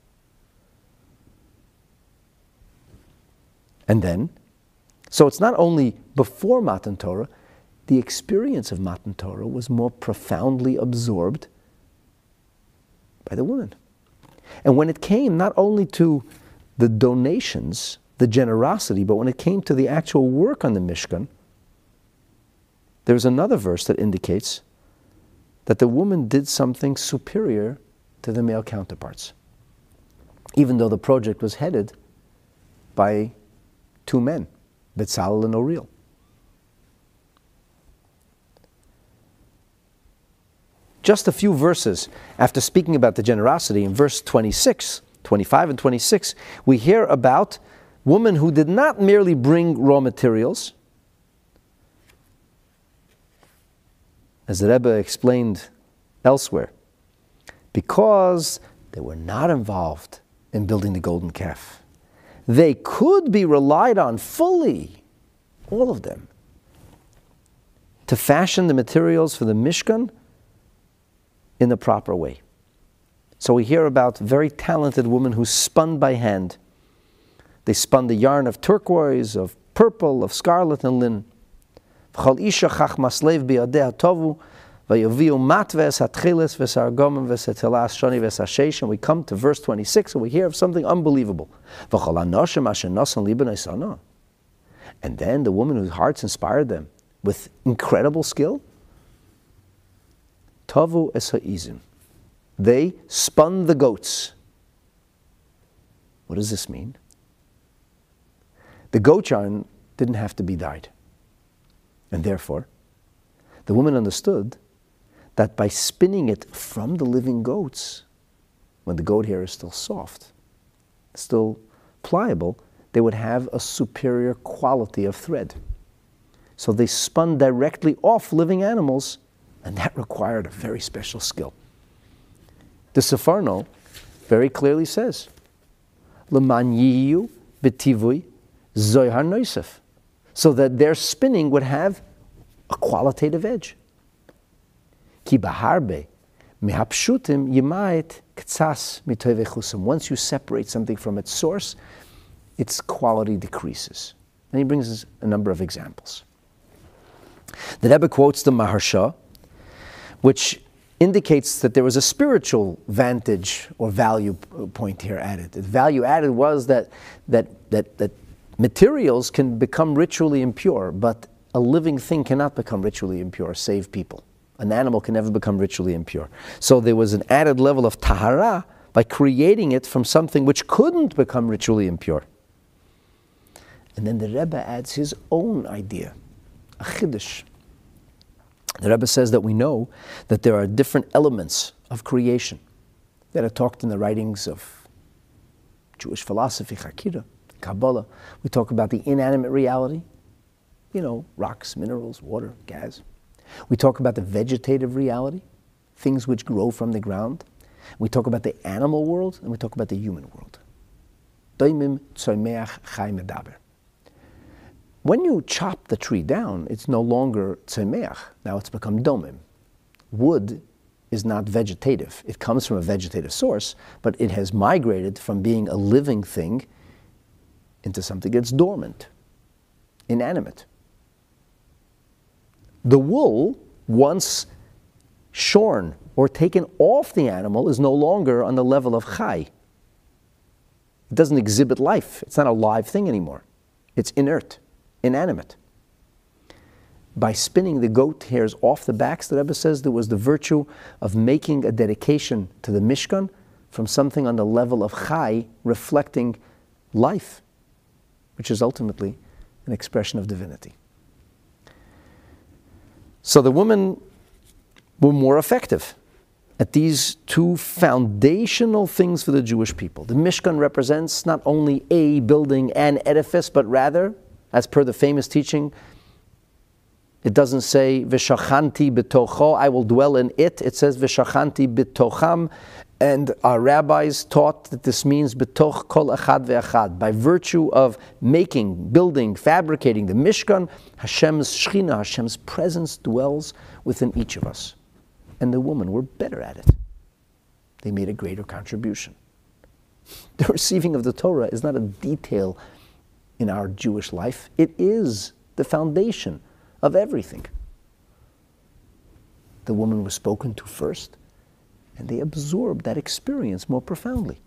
And then, so it's not only before Matan Torah, the experience of Matan Torah was more profoundly absorbed by the woman. And when it came not only to the donations, the generosity, but when it came to the actual work on the Mishkan, there's another verse that indicates that the woman did something superior to the male counterparts, even though the project was headed by 2 men, Betzalel and Oriel. Just a few verses after speaking about the generosity, in verse 26, 25 and 26, we hear about women who did not merely bring raw materials. As the Rebbe explained elsewhere, because they were not involved in building the golden calf. They could be relied on fully, all of them, to fashion the materials for the Mishkan in the proper way. So we hear about very talented women who spun by hand. They spun the yarn of turquoise, of purple, of scarlet and linen. And then we come to verse 26 and we hear of something unbelievable. And then the woman whose hearts inspired them with incredible skill, Tavu es ha'izim. They spun the goats. What does this mean? The goat yarn didn't have to be dyed. And therefore, the woman understood that by spinning it from the living goats, when the goat hair is still soft, still pliable, they would have a superior quality of thread. So they spun directly off living animals, and that required a very special skill. The Sefarno very clearly says, L'man yiyu b'tivui zoyhar noisef, so that their spinning would have a qualitative edge. Ki baharbe mehapshutim yimayit ktsas mitoyvechusam. Once you separate something from its source, its quality decreases. And he brings us a number of examples. The Rebbe quotes the Maharsha, which indicates that there was a spiritual vantage or value point here added. The value added was that materials can become ritually impure, but a living thing cannot become ritually impure, save people. An animal can never become ritually impure. So there was an added level of tahara by creating it from something which couldn't become ritually impure. And then the Rebbe adds his own idea, a chiddush. The Rebbe says that we know that there are different elements of creation that are talked in the writings of Jewish philosophy, Hakira, Kabbalah. We talk about the inanimate reality, rocks, minerals, water, gas. We talk about the vegetative reality, things which grow from the ground. We talk about the animal world, and we talk about the human world. Doimim tzomeach chai medaber. When you chop the tree down, it's no longer tzomeach. Now it's become domim. Wood is not vegetative. It comes from a vegetative source, but it has migrated from being a living thing into something that's dormant, inanimate. The wool, once shorn or taken off the animal, is no longer on the level of chai. It doesn't exhibit life. It's not a live thing anymore. It's inert, inanimate. By spinning the goat hairs off the backs, the Rebbe says there was the virtue of making a dedication to the Mishkan from something on the level of chai, reflecting life, which is ultimately an expression of divinity. So the women were more effective at these two foundational things for the Jewish people. The Mishkan represents not only a building, an edifice, but rather, as per the famous teaching, it doesn't say v'shachanti b'tocho, I will dwell in it. It says v'shachanti b'tocham, and our rabbis taught that this means b'toch kol echad ve'echad. By virtue of making, building, fabricating the Mishkan, Hashem's Shechina, Hashem's presence dwells within each of us. And the women were better at it. They made a greater contribution. The receiving of the Torah is not a detail in our Jewish life. It is the foundation of everything. The woman was spoken to first, and they absorbed that experience more profoundly.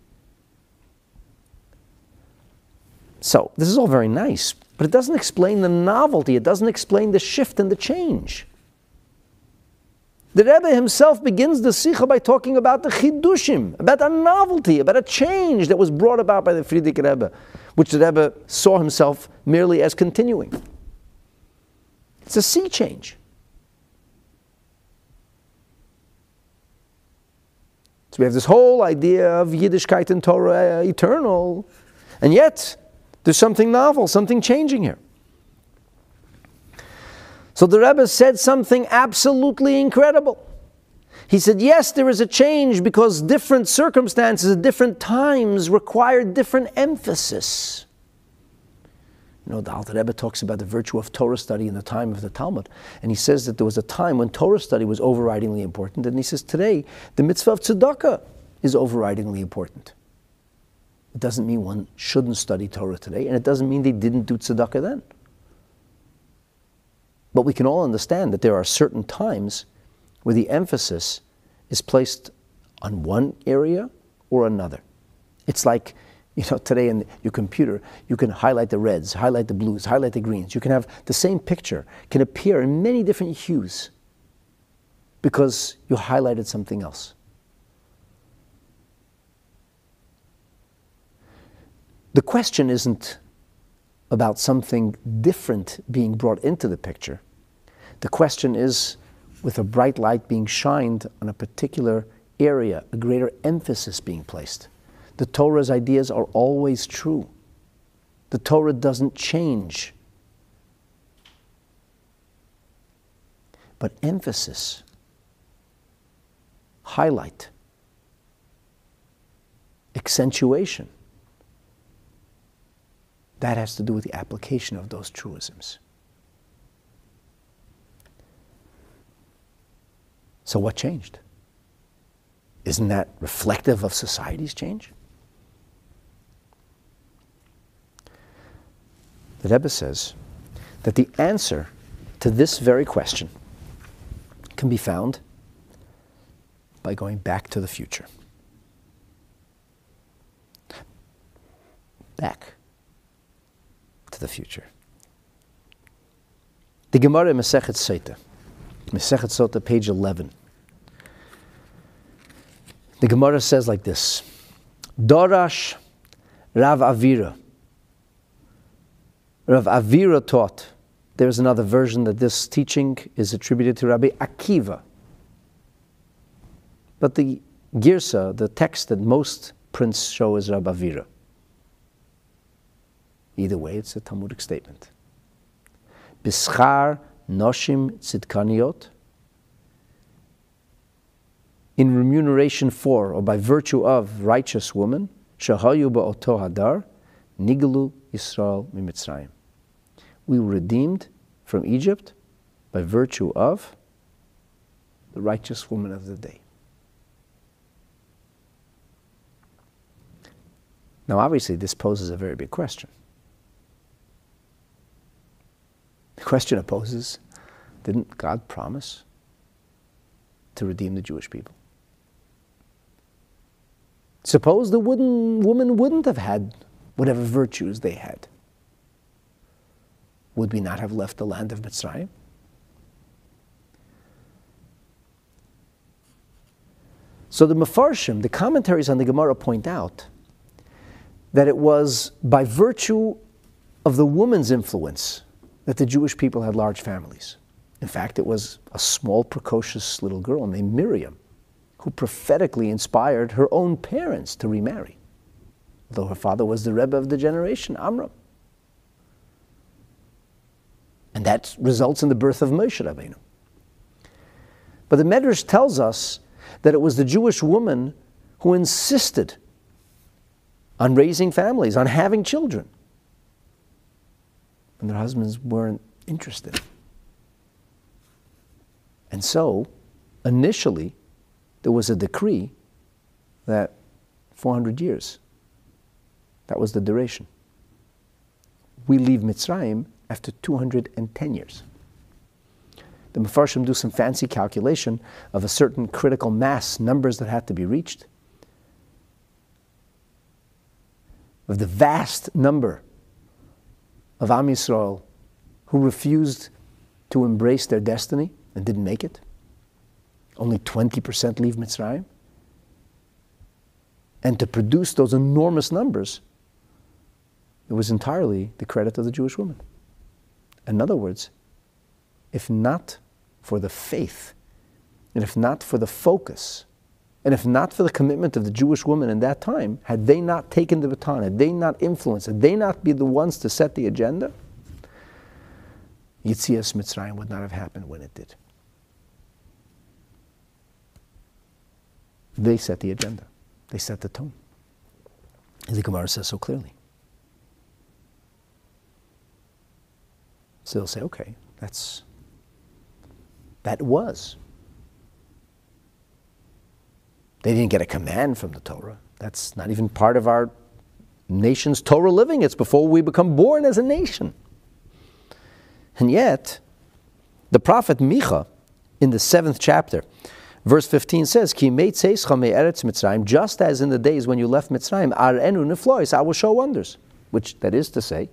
So, this is all very nice, but it doesn't explain the novelty, it doesn't explain the shift and the change. The Rebbe himself begins the Sikha by talking about the Chidushim, about a novelty, about a change that was brought about by the Frierdiker Rebbe, which the Rebbe saw himself merely as continuing. It's a sea change. So we have this whole idea of Yiddishkeit and Torah eternal, and yet there's something novel, something changing here. So the Rebbe said something absolutely incredible. He said, yes, there is a change because different circumstances at different times require different emphasis. The Alter Rebbe talks about the virtue of Torah study in the time of the Talmud. And he says that there was a time when Torah study was overridingly important. And he says today, the mitzvah of tzedakah is overridingly important. It doesn't mean one shouldn't study Torah today, and it doesn't mean they didn't do tzedakah then. But we can all understand that there are certain times where the emphasis is placed on one area or another. It's like, today in your computer, you can highlight the reds, highlight the blues, highlight the greens. You can have the same picture, can appear in many different hues because you highlighted something else. The question isn't about something different being brought into the picture. The question is, with a bright light being shined on a particular area, a greater emphasis being placed. The Torah's ideas are always true. The Torah doesn't change. But emphasis, highlight, accentuation, that has to do with the application of those truisms. So what changed? Isn't that reflective of society's change? The Rebbe says that the answer to this very question can be found by going back to the future. Back to the future. The Gemara in Masechet Sotah, page 11. The Gemara says like this: Dorash Rav Avira. Rav Avira taught. There's another version that this teaching is attributed to Rabbi Akiva. But the Girsa, the text that most prints show, is Rav Avira. Either way, it's a Talmudic statement. Bischar noshim tzidkaniot. In remuneration for, or by virtue of, righteous women, shahayu ba'oto hadar, nigelu Yisrael mimitzrayim. We were redeemed from Egypt by virtue of the righteous woman of the day. Now, obviously, this poses a very big question. The question it poses, didn't God promise to redeem the Jewish people? Suppose the woman wouldn't have had whatever virtues they had. Would we not have left the land of Mitzrayim? So the Mefarshim, the commentaries on the Gemara, point out that it was by virtue of the woman's influence that the Jewish people had large families. In fact, it was a small, precocious little girl named Miriam who prophetically inspired her own parents to remarry, though her father was the Rebbe of the generation, Amram. And that results in the birth of Moshe Rabbeinu. But the Medrash tells us that it was the Jewish woman who insisted on raising families, on having children, and their husbands weren't interested. And so, initially, there was a decree that 400 years, that was the duration. We leave Mitzrayim after 210 years. The Mefarshim do some fancy calculation of a certain critical mass, numbers that had to be reached, of the vast number of Am Yisrael who refused to embrace their destiny and didn't make it. Only 20% leave Mitzrayim. And to produce those enormous numbers, it was entirely the credit of the Jewish woman. In other words, if not for the faith, and if not for the focus, and if not for the commitment of the Jewish woman in that time, had they not taken the baton, had they not influenced, had they not been the ones to set the agenda, Yetzias Mitzrayim would not have happened when it did. They set the agenda. They set the tone. As the Gemara says so clearly. So they'll say, okay, that was. They didn't get a command from the Torah. That's not even part of our nation's Torah living. It's before we become born as a nation. And yet, the prophet Micha, in the 7th chapter, verse 15 says, Ki meitzeischa me'eretz Mitzrayim, just as in the days when you left Mitzrayim, ar'enu neflois, I will show wonders. Which, that is to say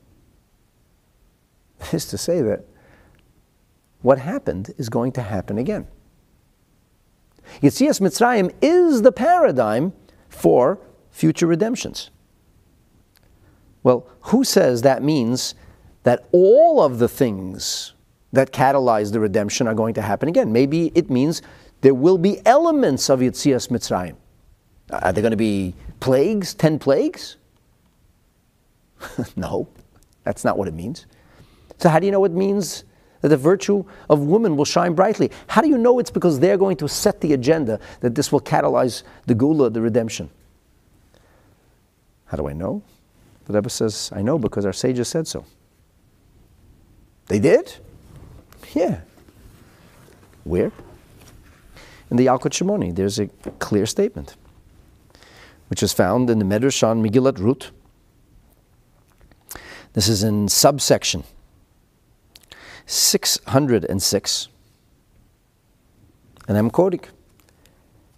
that what happened is going to happen again. Yetzias Mitzrayim is the paradigm for future redemptions. Well, who says that means that all of the things that catalyze the redemption are going to happen again? Maybe it means there will be elements of Yetzias Mitzrayim. Are there going to be plagues, 10 plagues? No, that's not what it means. So how do you know it means that the virtue of women will shine brightly? How do you know it's because they're going to set the agenda that this will catalyze the Gula, the redemption? How do I know? The Rebbe says, I know because our sages said so. They did? Yeah. Where? In the Yalkut Shimoni, there's a clear statement, which is found in the Medrash on Megillat Ruth. This is in subsection 606. And I'm quoting.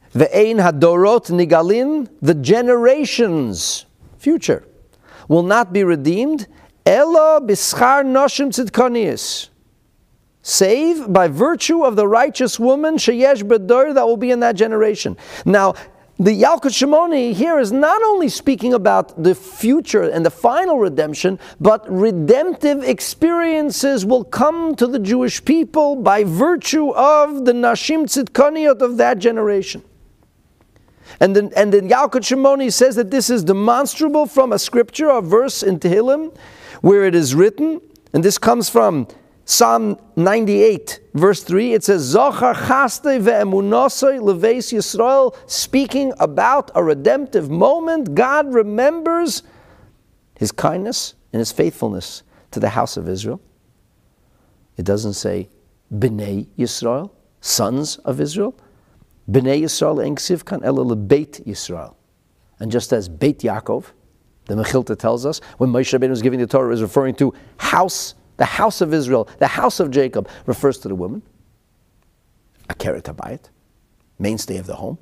Ve'ein hadorot nigalin, the generations, future, will not be redeemed, ela bischar noshim tzidkonius, save by virtue of the righteous woman sheyesh bedor that will be in that generation. Now, the Yalkut Shimoni here is not only speaking about the future and the final redemption, but redemptive experiences will come to the Jewish people by virtue of the Nashim Tzidkoniot of that generation. And then Yalkut Shimoni says that this is demonstrable from a scripture, a verse in Tehillim, where it is written, and this comes from Psalm 98, verse 3, it says, Zochar chaste ve'emunosoi leveis Yisrael, speaking about a redemptive moment. God remembers His kindness and His faithfulness to the house of Israel. It doesn't say Bnei Yisrael, sons of Israel. Bnei Yisrael en ksiv kan ela lebeit Yisrael. And just as Beit Yaakov, the Mechilta tells us, when Moshe Rabbeinu was giving the Torah, is referring to house, the house of Israel, the house of Jacob, refers to the woman. Akeret habayit, mainstay of the home.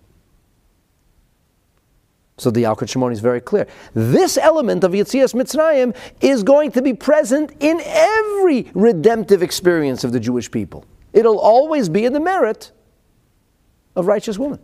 So the Yalkut Shimoni is very clear. This element of Yetzias Mitzrayim is going to be present in every redemptive experience of the Jewish people. It'll always be in the merit of righteous women.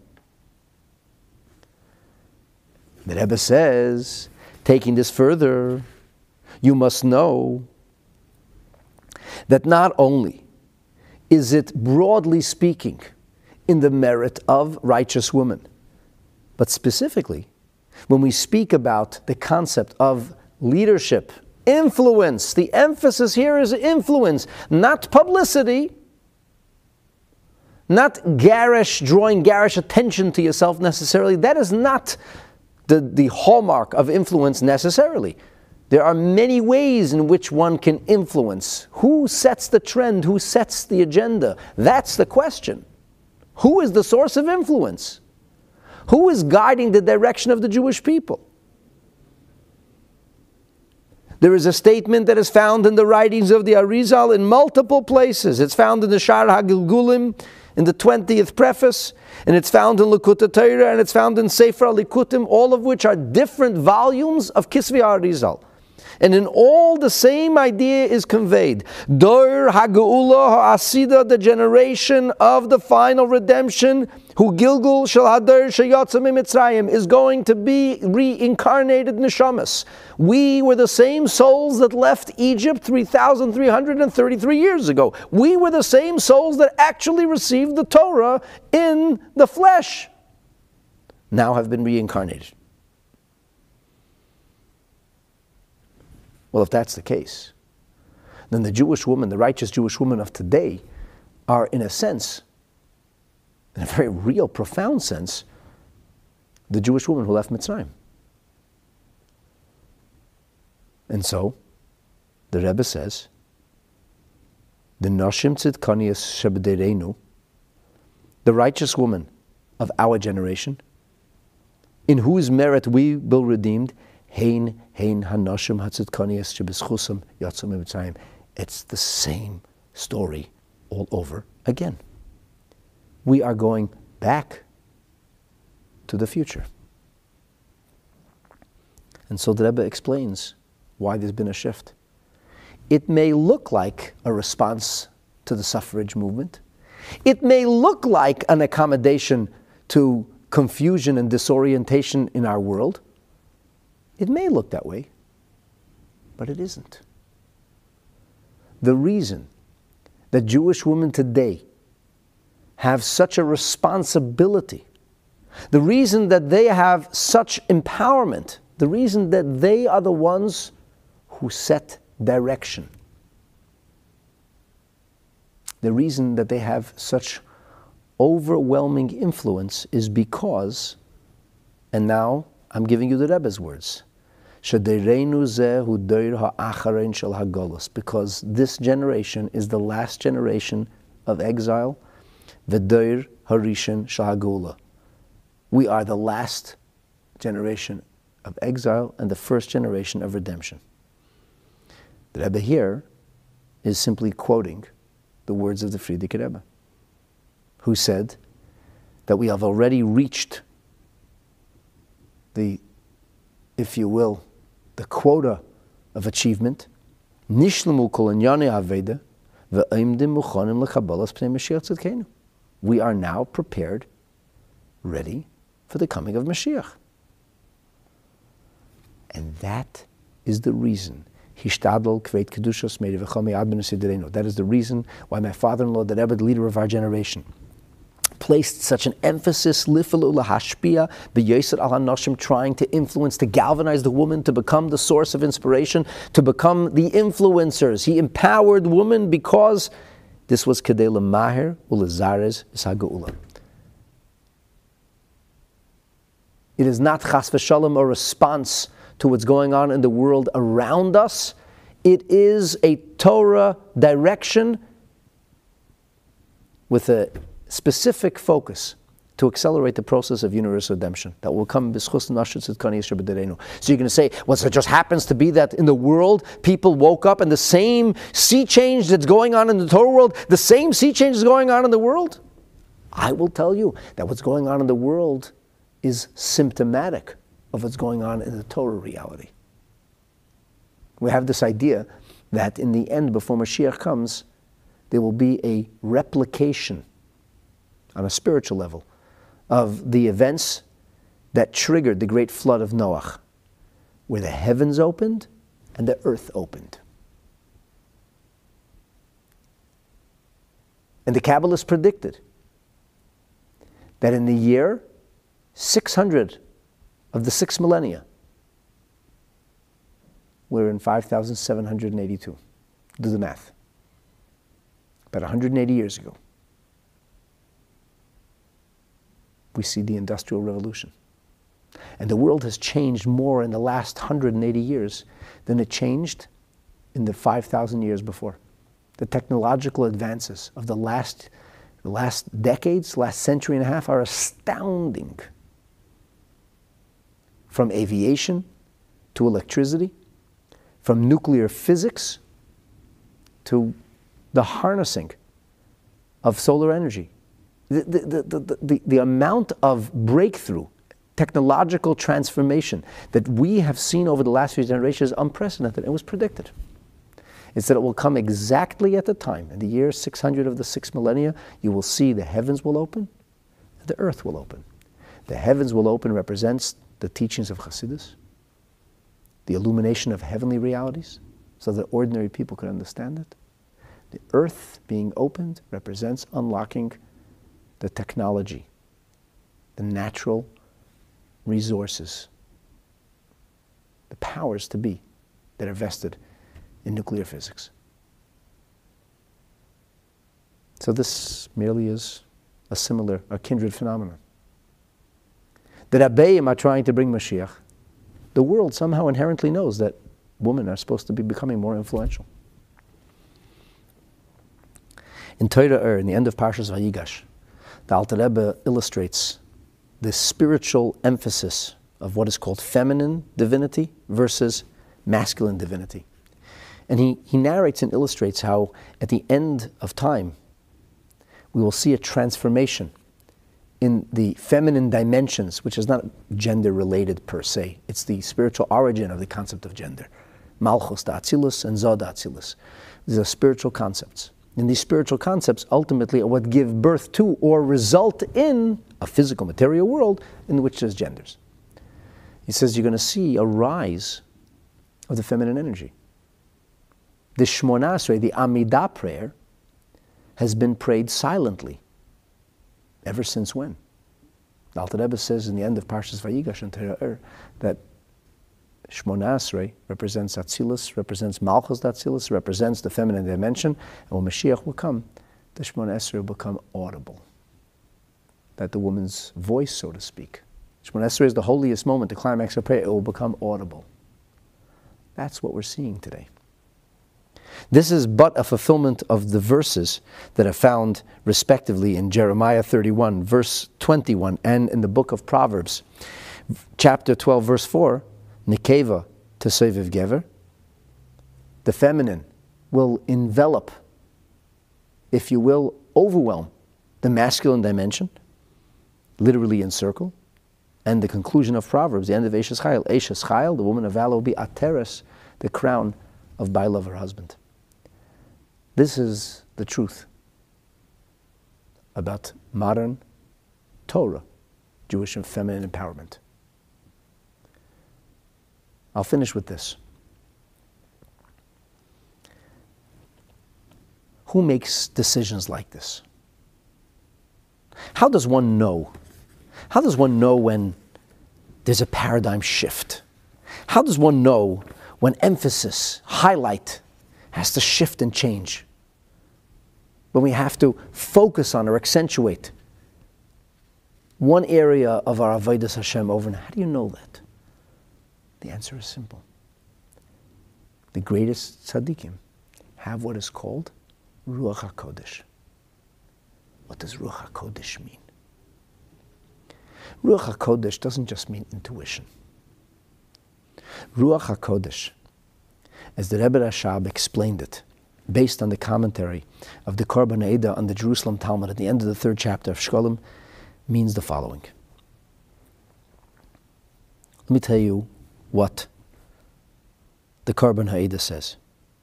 The Rebbe says, taking this further, you must know that not only is it broadly speaking in the merit of righteous women, but specifically when we speak about the concept of leadership, influence, the emphasis here is influence, not publicity, not garish, drawing garish attention to yourself necessarily. That is not the hallmark of influence necessarily. There are many ways in which one can influence. Who sets the trend? Who sets the agenda? That's the question. Who is the source of influence? Who is guiding the direction of the Jewish people? There is a statement that is found in the writings of the Arizal in multiple places. It's found in the Shar HaGilgulim, in the 20th preface, and it's found in Likutei Torah, and it's found in Sefer Likutim, all of which are different volumes of Kisvei Arizal. And in all, the same idea is conveyed. Dor HaGeula HaAsida, the generation of the final redemption, who Gilgul Shel Hador Sheyatza Mitzrayim, is going to be reincarnated neshamas. We were the same souls that left Egypt 3,333 years ago. We were the same souls that actually received the Torah in the flesh, now have been reincarnated. Well, if that's the case, then the Jewish woman, the righteous Jewish woman of today, are in a sense, in a very real, profound sense, the Jewish woman who left Mitzrayim. And so, the Rebbe says, the Nashim Tzidkonius Shebederenu, the righteous woman of our generation, in whose merit we will redeemed, Hein Hanashim Hatzidkonius Shebeschusam Yatzum Mitzrayim. It's the same story all over again. We are going back to the future. And so the Rebbe explains why there's been a shift. It may look like a response to the suffrage movement. It may look like an accommodation to confusion and disorientation in our world. It may look that way, but it isn't. The reason that Jewish women today have such a responsibility, the reason that they have such empowerment, the reason that they are the ones who set direction, the reason that they have such overwhelming influence is because, and now I'm giving you the Rebbe's words, because this generation is the last generation of exile, v'doir harishin shel hagula. We are the last generation of exile and the first generation of redemption. The Rebbe here is simply quoting the words of the Frierdiker Rebbe, who said that we have already reached the, if you will, the quota of achievement. Nishlamu kol inyane aveda ve'imdim muchonim lechabalas pnei Mashiach tzidkenu. We are now prepared, ready for the coming of Mashiach. And that is the reason. That is the reason why my father-in-law, the Rebbe, the leader of our generation, placed such an emphasis, trying to influence, to galvanize the woman, to become the source of inspiration, to become the influencers. He empowered women because this was kedei lemahir ulezares ishageula. It is not chas v'shalom a response to what's going on in the world around us. It is a Torah direction with a specific focus to accelerate the process of universal redemption that will come b'schus nashut tzidkani yisrael b'derenu. So you're going to say, well, so it just happens to be that in the world people woke up and the same sea change that's going on in the Torah world, the same sea change is going on in the world? I will tell you that what's going on in the world is symptomatic of what's going on in the Torah reality. We have this idea that in the end, before Mashiach comes, there will be a replication on a spiritual level of the events that triggered the great flood of Noach, where the heavens opened and the earth opened. And the Kabbalists predicted that in the year 600 of the 6 millennia, we're in 5,782. Do the math. About 180 years ago, we see the Industrial Revolution. And the world has changed more in the last 180 years than it changed in the 5,000 years before. The technological advances of the last decades, last century and a half, are astounding. From aviation to electricity, from nuclear physics to the harnessing of solar energy. The amount of breakthrough, technological transformation that we have seen over the last few generations is unprecedented. It was predicted. It's that it will come exactly at the time, in the year 600 of the 6 millennia, you will see the heavens will open, and the earth will open. The heavens will open represents the teachings of Chassidus, the illumination of heavenly realities, so that ordinary people can understand it. The earth being opened represents unlocking the technology, the natural resources, the powers to be that are vested in nuclear physics. So this merely is a kindred phenomenon. The Rabbeim are trying to bring Mashiach. The world somehow inherently knows that women are supposed to be becoming more influential. In Torah in the end of Parshas Vayigash, the Alter Rebbe illustrates the spiritual emphasis of what is called feminine divinity versus masculine divinity. And he narrates and illustrates how at the end of time we will see a transformation in the feminine dimensions, which is not gender related per se. It's the spiritual origin of the concept of gender. Malchus da Atzilus and Zod da Atzilus. These are spiritual concepts. And these spiritual concepts ultimately are what give birth to or result in a physical material world in which there's genders. He says you're going to see a rise of the feminine energy. The Shmona Esrei, the Amidah prayer, has been prayed silently. Ever since when? The Alter Rebbe says in the end of Parshas Vayigash and Torah that Shmona Esrei represents Atzilus, represents Malchus Atzilus, represents the feminine dimension, and when Mashiach will come, the Shmona Esrei will become audible. That the woman's voice, so to speak. Shmona Esrei is the holiest moment, the climax of prayer, it will become audible. That's what we're seeing today. This is but a fulfillment of the verses that are found respectively in Jeremiah 31, verse 21, and in the book of Proverbs, chapter 12, verse 4, Nikeva Teseviv Gever. The feminine will envelop, if you will, overwhelm the masculine dimension. literally encircle, and the conclusion of Proverbs, the end of Eshes Chayil. Eshes Chayil, the woman of valor, will be Ateres, the crown of Baila, of her husband. This is the truth about modern Torah, Jewish and feminine empowerment. I'll finish with this. Who makes decisions like this? How does one know? How does one know when there's a paradigm shift? How does one know when emphasis, highlight, has to shift and change? When we have to focus on or accentuate one area of our Avodas Hashem over and how do you know that? The answer is simple. The greatest tzaddikim have what is called Ruach HaKodesh. What does Ruach HaKodesh mean? Ruach HaKodesh doesn't just mean intuition. Ruach HaKodesh, as the Rebbe Rashab explained it, based on the commentary of the Korban Eidah on the Jerusalem Talmud at the end of the 3rd chapter of Shkolim, means the following. Let me tell you what the Korban Eidah says.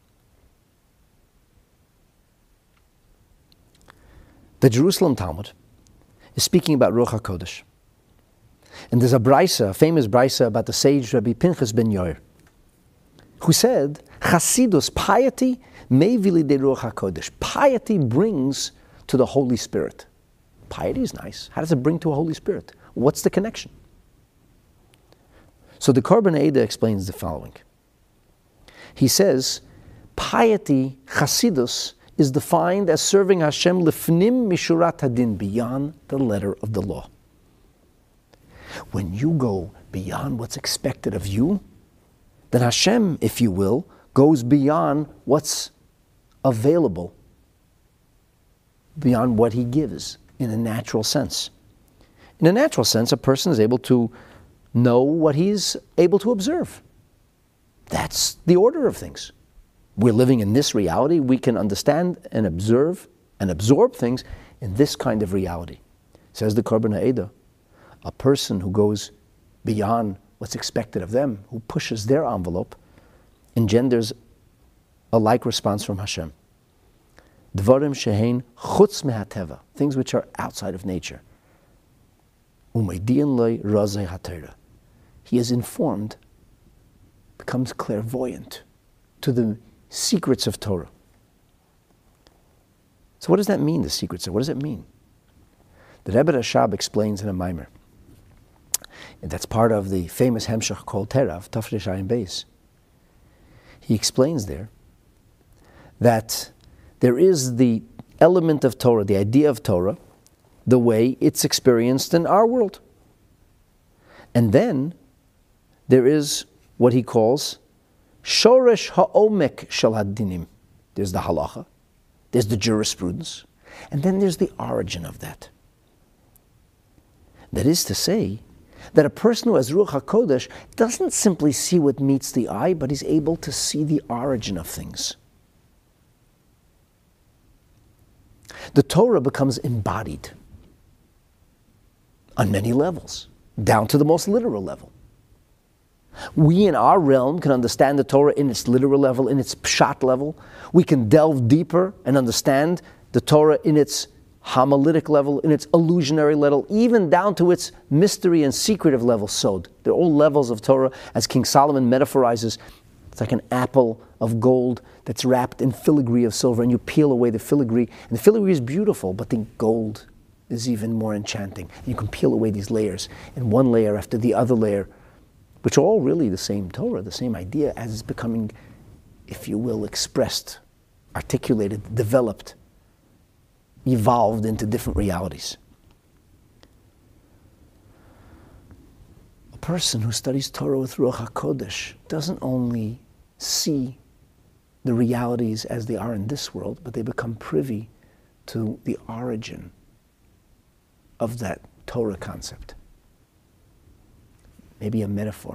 The Jerusalem Talmud is speaking about Ruach HaKodesh. And there's a brisa, a famous brisa about the sage Rabbi Pinchas ben Yair, who said, Chasidus, piety, mevili de Ruach HaKodesh. Piety brings to the Holy Spirit. Piety is nice. How does it bring to a Holy Spirit? What's the connection? So the Korban Eidah explains the following. He says, piety, Chasidus, is defined as serving Hashem lifnim mishurat hadin, beyond the letter of the law. When you go beyond what's expected of you, then Hashem, if you will, goes beyond what's available, beyond what He gives in a natural sense. In a natural sense, a person is able to know what he's able to observe. That's the order of things. We're living in this reality. We can understand and observe and absorb things in this kind of reality. Says the Korban Eidah, a person who goes beyond what's expected of them, who pushes their envelope, engenders a like response from Hashem. Dvarim shehein chutz mehateva, things which are outside of nature. Umeidian loy razei haTorah. He is informed, becomes clairvoyant to the secrets of Torah. So what does that mean, the secrets? What does it mean? The Rebbe Rashab explains in a Maimer, and that's part of the famous Hemshech Kol Terah of Tafresh Ayin Beis. He explains there that there is the element of Torah, the idea of Torah, the way it's experienced in our world. And then there is what he calls Shoresh ha'omek shel hadinim. There's the halacha, there's the jurisprudence, and then there's the origin of that. That is to say, that a person who has Ruach HaKodesh doesn't simply see what meets the eye, but he's able to see the origin of things. The Torah becomes embodied on many levels, down to the most literal level. We in our realm can understand the Torah in its literal level, in its pshat level. We can delve deeper and understand the Torah in its homiletic level, in its illusionary level, even down to its mystery and secretive level, sod. They're all levels of Torah, as King Solomon metaphorizes. It's like an apple of gold that's wrapped in filigree of silver, and you peel away the filigree, and the filigree is beautiful, but the gold is even more enchanting. And you can peel away these layers, and one layer after the other layer, which are all really the same Torah, the same idea, as it's becoming, if you will, expressed, articulated, developed, evolved into different realities. A person who studies Torah with Ruach HaKodesh doesn't only see the realities as they are in this world, but they become privy to the origin of that Torah concept. Maybe a metaphor.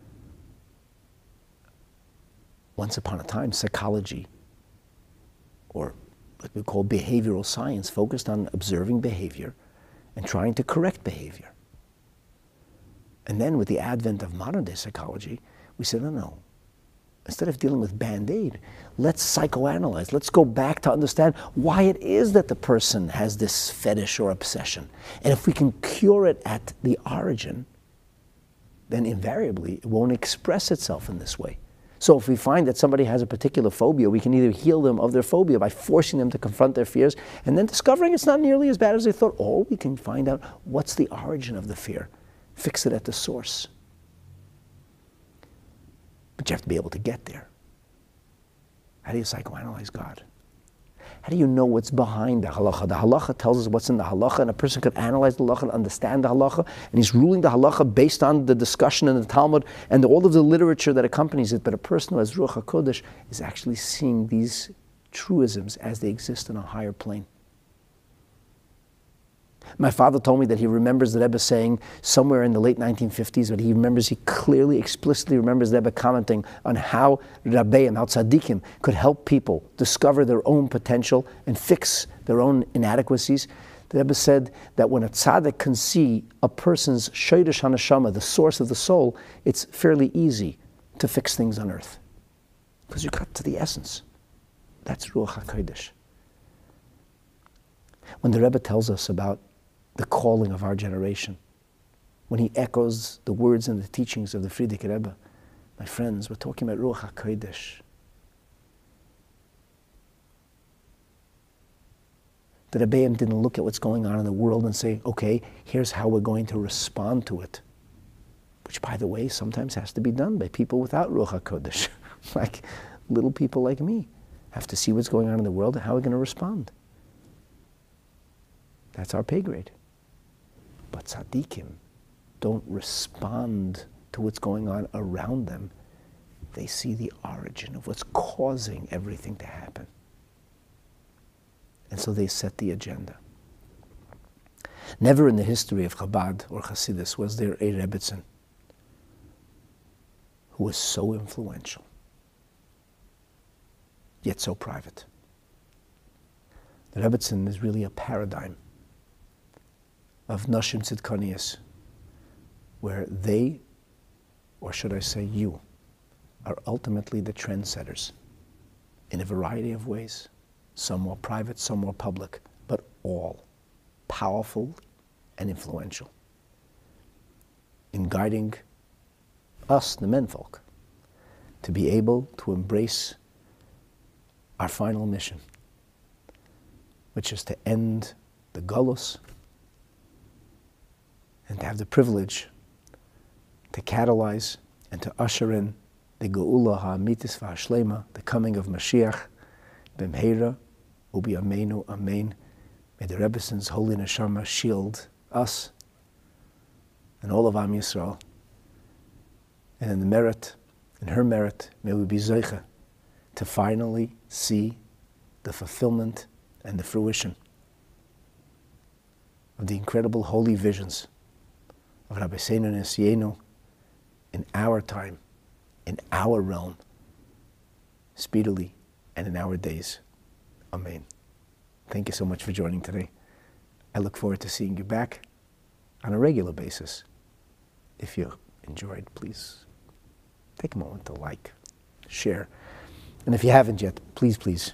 Once upon a time, psychology, or what we call behavioral science, focused on observing behavior and trying to correct behavior. And then with the advent of modern day psychology, we said, no. Instead of dealing with Band-Aid, let's psychoanalyze. Let's go back to understand why it is that the person has this fetish or obsession. And if we can cure it at the origin, then invariably it won't express itself in this way. So if we find that somebody has a particular phobia, we can either heal them of their phobia by forcing them to confront their fears and then discovering it's not nearly as bad as they thought, or we can find out what's the origin of the fear, fix it at the source. But you have to be able to get there. How do you psychoanalyze God? How do you know what's behind the halacha? The halacha tells us what's in the halacha, and a person could analyze the halacha and understand the halacha, and he's ruling the halacha based on the discussion in the Talmud and all of the literature that accompanies it. But a person who has Ruach HaKodesh is actually seeing these truisms as they exist on a higher plane. My father told me that he remembers the Rebbe saying somewhere in the late 1950s, but he clearly, explicitly remembers the Rebbe commenting on how Rabbeim, how tzaddikim, could help people discover their own potential and fix their own inadequacies. The Rebbe said that when a tzaddik can see a person's shoydesh haneshama, the source of the soul, it's fairly easy to fix things on earth. Because you got to the essence. That's Ruach HaKodesh. When the Rebbe tells us about the calling of our generation, when he echoes the words and the teachings of the Frierdiker Rebbe, my friends, we're talking about Ruach HaKodesh. The Rebbeim didn't look at what's going on in the world and say, okay, here's how we're going to respond to it. Which, by the way, sometimes has to be done by people without Ruach HaKodesh. Like little people like me have to see what's going on in the world and how we're going to respond. That's our pay grade. But tzaddikim don't respond to what's going on around them. They see the origin of what's causing everything to happen. And so they set the agenda. Never in the history of Chabad or Hasidus was there a Rebbetzin who was so influential, yet so private. The Rebbetzin is really a paradigm of Nashim Tzidkanias, where they, or should I say you, are ultimately the trendsetters in a variety of ways, some more private, some more public, but all powerful and influential in guiding us, the menfolk, to be able to embrace our final mission, which is to end the Golus and to have the privilege to catalyze and to usher in the Geula HaAmitis VaHashlema, the coming of Mashiach, B'mheira, Ubi Amenu, Amen. May the Rebbetzins holy neshama shield us and all of Am Yisrael. And in the merit, in her merit, may we be zeicha to finally see the fulfillment and the fruition of the incredible holy visions of Rabbi Seinu Nesienu in our time, in our realm, speedily and in our days. Amen. Thank you so much for joining today. I look forward to seeing you back on a regular basis. If you enjoyed, please take a moment to like, share. And if you haven't yet, please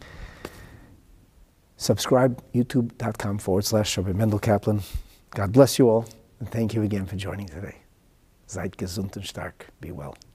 subscribe, youtube.com/Rabbi Mendel Kaplan. God bless you all, and thank you again for joining today. Seid gesund und stark. Be well.